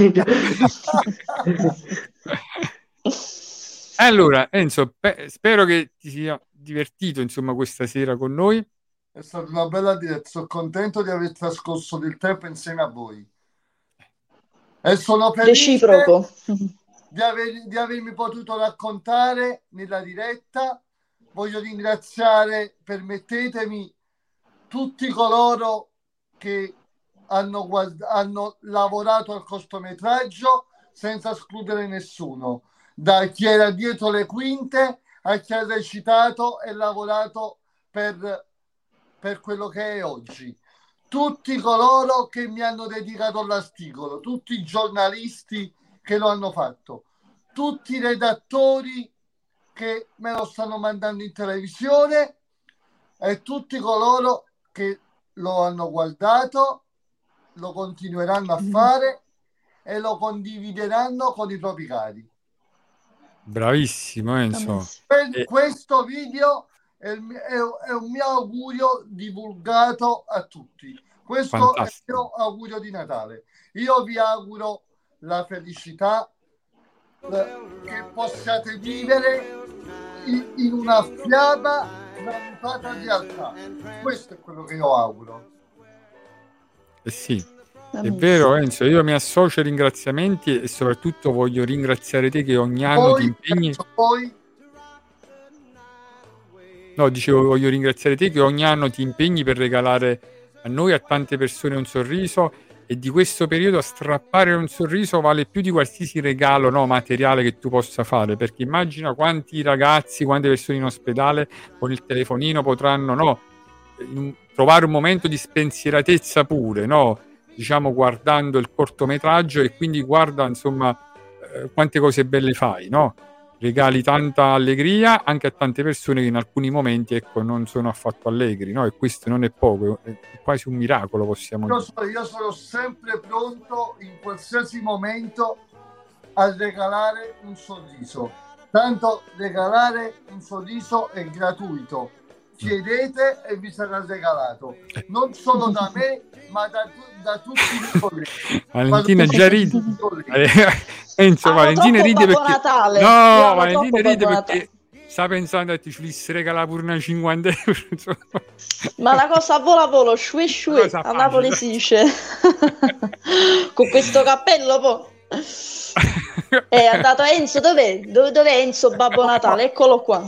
Allora, Enzo, pe- spero che ti sia divertito, insomma, questa sera con noi. È stata una bella diretta, sono contento di aver trascorso del tempo insieme a voi. E sono felice di, aver, di avermi potuto raccontare nella diretta. Voglio ringraziare, permettetemi, tutti coloro che hanno, guard- hanno lavorato al cortometraggio senza escludere nessuno, da chi era dietro le quinte a chi ha recitato e lavorato per per quello che è oggi. Tutti coloro che mi hanno dedicato l'articolo, tutti i giornalisti che lo hanno fatto, tutti i redattori che me lo stanno mandando in televisione e tutti coloro che lo hanno guardato, lo continueranno a fare e lo condivideranno con i propri cari. Bravissimo Enzo. Que- E- Questo video è, il mio- è- è un mio augurio divulgato a tutti. Questo Fantastico. è il mio augurio di Natale. Io vi auguro la felicità, eh, che possiate vivere in, in una fiaba tramutata realtà. Questo è quello che io auguro. Eh sì, è vero Enzo, io mi associo ai ringraziamenti e soprattutto voglio ringraziare te che ogni anno ti Poi, impegni. poi No, dicevo, voglio ringraziare te che ogni anno ti impegni per regalare a noi, a tante persone, un sorriso, e di questo periodo strappare un sorriso vale più di qualsiasi regalo, no, materiale che tu possa fare, perché immagina quanti ragazzi, quante persone in ospedale con il telefonino potranno, no, in- trovare un momento di spensieratezza pure, no, diciamo, guardando il cortometraggio, e quindi guarda, insomma, eh, quante cose belle fai, no? Regali tanta allegria anche a tante persone che in alcuni momenti, ecco, non sono affatto allegri, no? E questo non è poco, è quasi un miracolo, possiamo io dire. sono, io sono sempre pronto in qualsiasi momento a regalare un sorriso. Tanto regalare un sorriso è gratuito. Chiedete e vi sarà regalato. Non solo da me, ma da, tu- da tutti i colleghi. Valentina Ma da già tutti ride. i colleghi. Enzo, Amo Valentina troppo ride Babbo perché Natale. Io no, amo Valentina troppo ride Babbo perché sta pensando che ti ci volesse regalare pure una cinquanta euro, insomma. Ma una cosa a volo a volo, shui shui, Cosa a Napoli facile. si dice. Con questo cappello, po'. È andato Enzo, dov'è? Dove, dov'è Enzo Babbo Natale? Eccolo qua.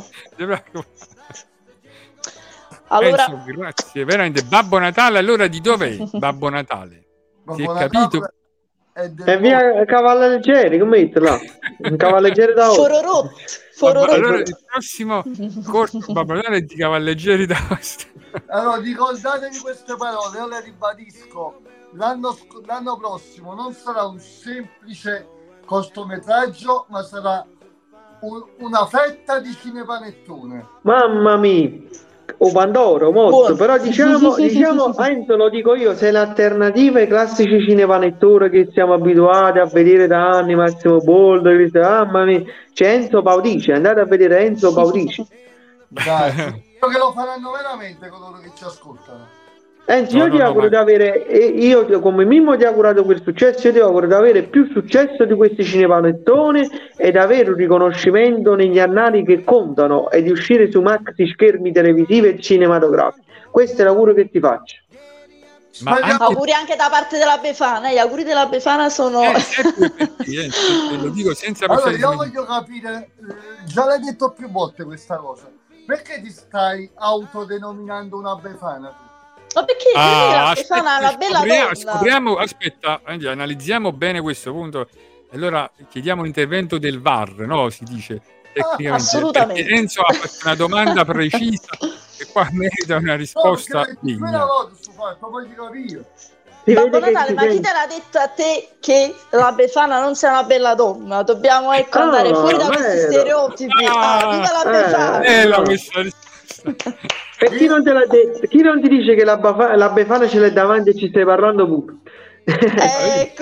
Allora, Enzo, grazie, veramente. Babbo Natale, allora di dov'è Babbo Natale? Si è Babbo capito? Natale è del E via Cavalleggeri, come dite là? Un cavalleggeri da oro. Fororot, Babbo- Fororot. allora il prossimo corso Babbo Natale è di cavalleggeri d'Aosta. Allora, ricordatevi queste parole, io le ribadisco. L'anno, sc- l'anno prossimo non sarà un semplice cortometraggio, ma sarà un- una fetta di cinepanettone. Mamma mia, o Pandoro, molto. Buono. Però diciamo, diciamo, Enzo, lo dico io, se l'alternativa ai classici cinepanettoni che siamo abituati a vedere da anni, Massimo Boldo, che dice, mamma mia, c'è Enzo Paudici, andate a vedere Enzo Paudici. Dai, spero che lo faranno veramente coloro che ci ascoltano. Enzo, No, io no, ti no, auguro ma- di avere, e io come Mimmo ti ho augurato quel successo, io ti auguro di avere più successo di questi cinepanettoni e di avere un riconoscimento negli annali che contano e di uscire su maxi schermi televisivi e cinematografici. Questo è l'augurio che ti faccio. Ma Speriamo- anche Auguri anche da parte della Befana. Gli auguri della Befana sono... eh, sempre perché, Enzo, te lo dico senza Allora, passare io di- voglio capire, eh, già l'hai detto più volte questa cosa, perché ti stai autodenominando una Befana tu? Ma perché? Ah, perché la aspetta, Befana è una bella scopriamo, donna. scopriamo- aspetta, anzi, analizziamo bene questo punto. Allora chiediamo l'intervento del V A R, no? Si dice tecnicamente. Assolutamente. Perché Enzo ha fatto una domanda precisa e qua merita una No, risposta perché l'hai detto degna. una volta sto fatto, poi di capire. Si Babbo vede che Natale, si ma chi sente- te l'ha detto a te che la Befana non sia una bella donna? Dobbiamo ecco Ah, andare fuori da vero. questi stereotipi. Ah, Ah, viva la eh. Befana! Eh, la questa risposta. E chi non te l'ha detto? Chi non ti dice che la, bafa- la Befana ce l'hai davanti e ci stai parlando pure? Ecco.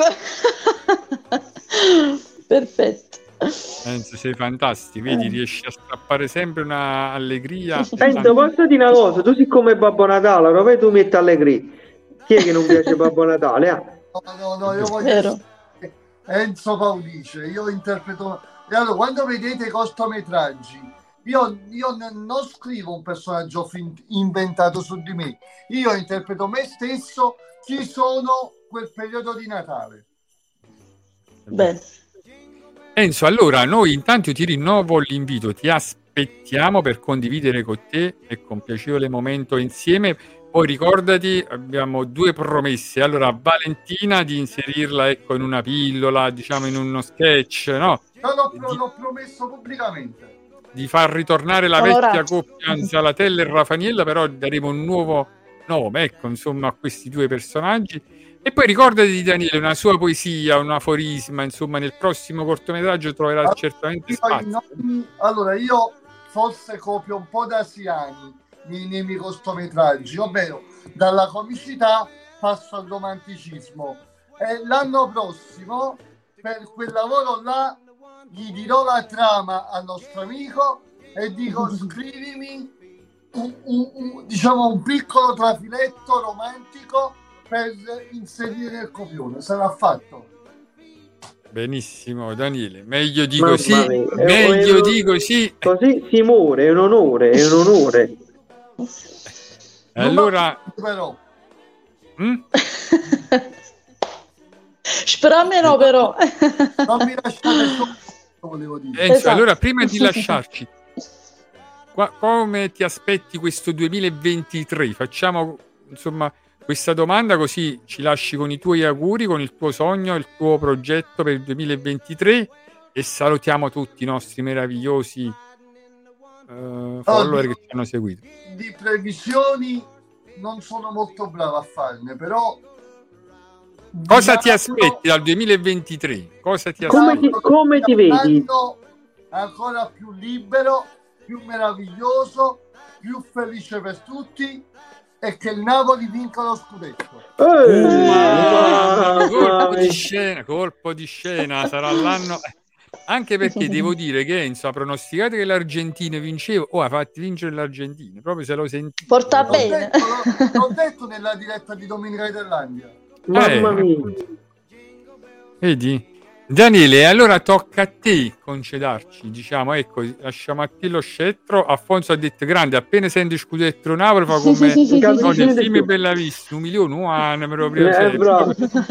Perfetto. Enzo, sei fantastico, vedi, riesci a strappare sempre una allegria. Enzo, posso dire una cosa? Tu siccome Babbo Natale, lo vedi, tu metti allegria. Chi è che non piace Babbo Natale? Eh? No, no, no, io voglio Vero. essere Enzo Paudice, io interpreto. E allora, quando vedete i cortometraggi, io, io n- non scrivo un personaggio fin- inventato su di me, io interpreto me stesso, chi sono quel periodo di Natale. Bene. Enzo, allora noi intanto ti rinnovo l'invito, ti aspettiamo per condividere con te e con piacevole momento insieme. Poi ricordati, abbiamo due promesse. Allora, Valentina di inserirla ecco in una pillola, diciamo in uno sketch, no? Io l'ho, pro- l'ho promesso pubblicamente. Di far ritornare la Allora- vecchia coppia Anzalatella e Rafaniella, però daremo un nuovo nome, ecco, insomma, a questi due personaggi. E poi ricordati di Daniele, una sua poesia, un aforisma, insomma, nel prossimo cortometraggio troverà Allora, certamente io i spazio. nomi- allora, io forse copio un po' da Siani nei, nei miei cortometraggi, ovvero dalla comicità passo al romanticismo. e l'anno prossimo per quel lavoro là gli dirò la trama al nostro amico e dico scrivimi un, un, un, diciamo un piccolo trafiletto romantico per inserire nel copione. Sarà fatto. Benissimo Daniele, meglio di Mamma così, mia, è- meglio è- di così. Così si muore, è un onore, è un onore. Allora, però mm? Speramme no, però. non mi lasciate solo, volevo dire. Enzo, Esatto. allora prima di lasciarci, qua- come ti aspetti questo duemilaventitré? Facciamo insomma questa domanda, così ci lasci con i tuoi auguri, con il tuo sogno, il tuo progetto per il duemilaventitré e salutiamo tutti i nostri meravigliosi eh, follower di- che ci hanno seguito. Di previsioni non sono molto bravo a farne, però Cosa ti mi aspetti dal duemilaventitré? Cosa ti Come aspetti? ti, come ti vedi? auguro ancora più libero, più meraviglioso, più felice per tutti e che il Napoli vinca lo scudetto. Eh, Uh, colpo mamma di mia. scena, colpo di scena, sarà l'anno. Anche perché devo dire che Enzo ha pronosticato che l'Argentina vinceva, o ha fatto vincere l'Argentina, proprio se lo sentite. Porta L'ho bene. detto, l'ho- l'ho detto nella diretta di Domenica Iterlandia. Mamma Eh, mia. Vedi? Daniele, allora tocca a te concedarci, diciamo, ecco, lasciamo a te lo scettro. Afonso ha detto grande, appena senti scudetto Napoli fa come Non capisci no, nel niente film più. Bella Vista, un milione, un anno, proprio Eh, serio. bravo.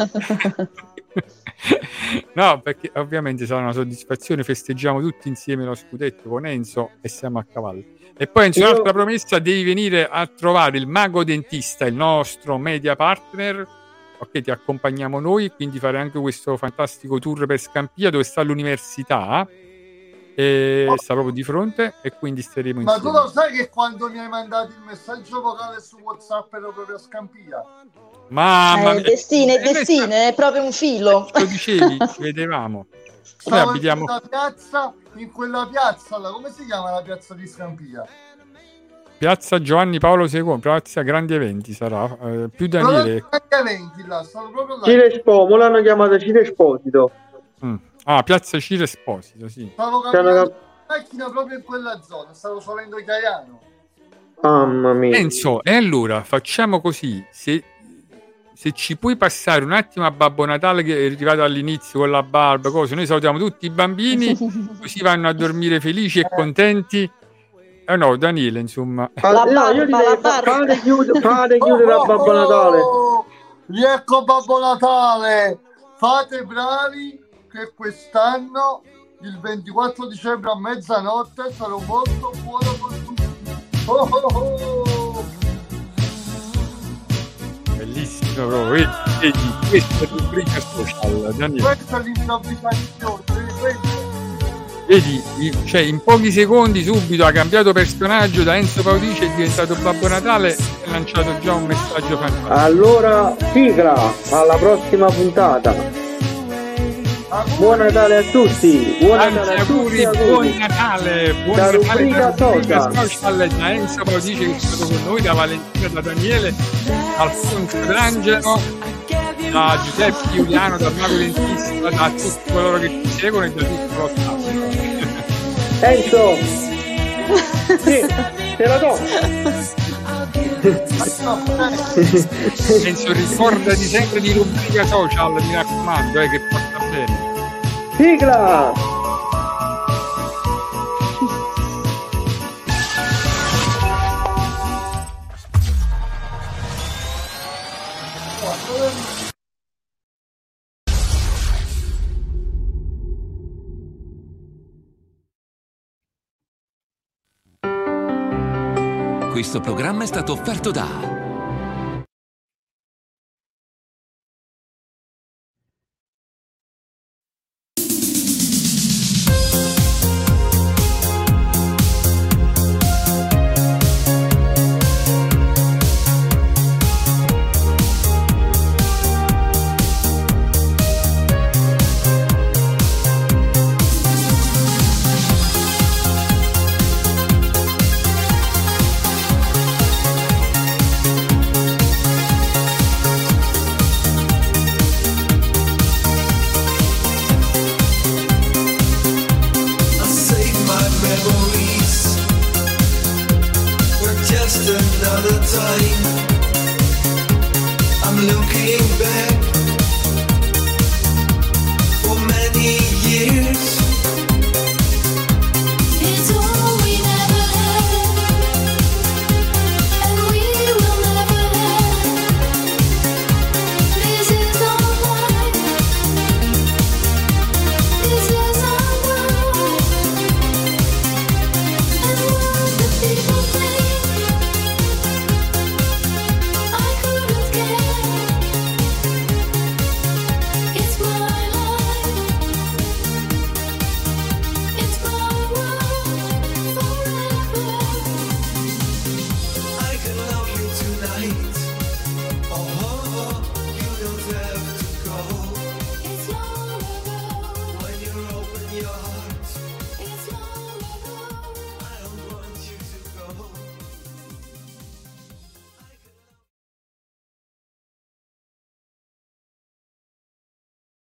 No, perché ovviamente sarà una soddisfazione, festeggiamo tutti insieme lo scudetto con Enzo e siamo a cavallo. E poi Enzo, Io- un'altra promessa, devi venire a trovare il Mago Dentista, il nostro media partner. Ok, ti accompagniamo noi, quindi fare anche questo fantastico tour per Scampia dove sta l'università e sta proprio di fronte e quindi staremo Ma tu insieme. lo sai che quando mi hai mandato il messaggio vocale su WhatsApp ero proprio a Scampia? Mamma Eh, mia, destine, Eh, noi destine, è proprio un filo. sta- lo dicevi, ci vedevamo. Noi Stavo abitiamo in quella piazza, in quella piazza là, come si chiama la piazza di Scampia? Piazza Giovanni Paolo secondo, Piazza Grandi Eventi sarà, eh, più Non Daniele. erano gli eventi là, stavo proprio là. Ciro Espo, l'hanno chiamato Ciro Esposito. Mm. Ah, Piazza Ciro Esposito, sì. Stavo C'hanno camminando cap- in macchina proprio in quella zona, stavo salendo Caiano. Mamma mia. Enzo, e allora facciamo così, se, se ci puoi passare un attimo a Babbo Natale che è arrivato all'inizio con la barba, cose, noi salutiamo tutti i bambini, così vanno a dormire felici e contenti. Eh no, Daniele, insomma. Ah, La no, io barba, direi la barba. fate chiudere, fate chiudere a Babbo Natale. Oh, riecco Babbo Natale, fate bravi che quest'anno il ventiquattro dicembre a mezzanotte sarò molto buono con tutti. Oh, oh, oh. Bellissimo proprio, vedi, vedi, questa è rubrica social, Daniele. Questa è l'improvvisazione, vedi? Vedi, i- cioè in pochi secondi subito ha cambiato personaggio da Enzo Paudice, è diventato Babbo Natale e ha lanciato già un messaggio fantastico. Allora, sigla, alla prossima puntata. Buon Natale a tutti. Buon Tanti Natale a tutti. auguri, auguri. buon Natale, buon Da Natale rubrica da rubrica social. social, da Enzo Paudice che è stato con noi, da Valentina, da Daniele, da Alfonso D'Angelo, da Giuseppe Giuliano, da Mago Dentista, da tutti coloro che ci seguono e da tutto lo staff. Enzo. Sì, te la do. Enzo, ricordati sempre di rubrica social, mi raccomando, eh, che porta bene. Sigla. Questo programma è stato offerto da just another time. I'm looking back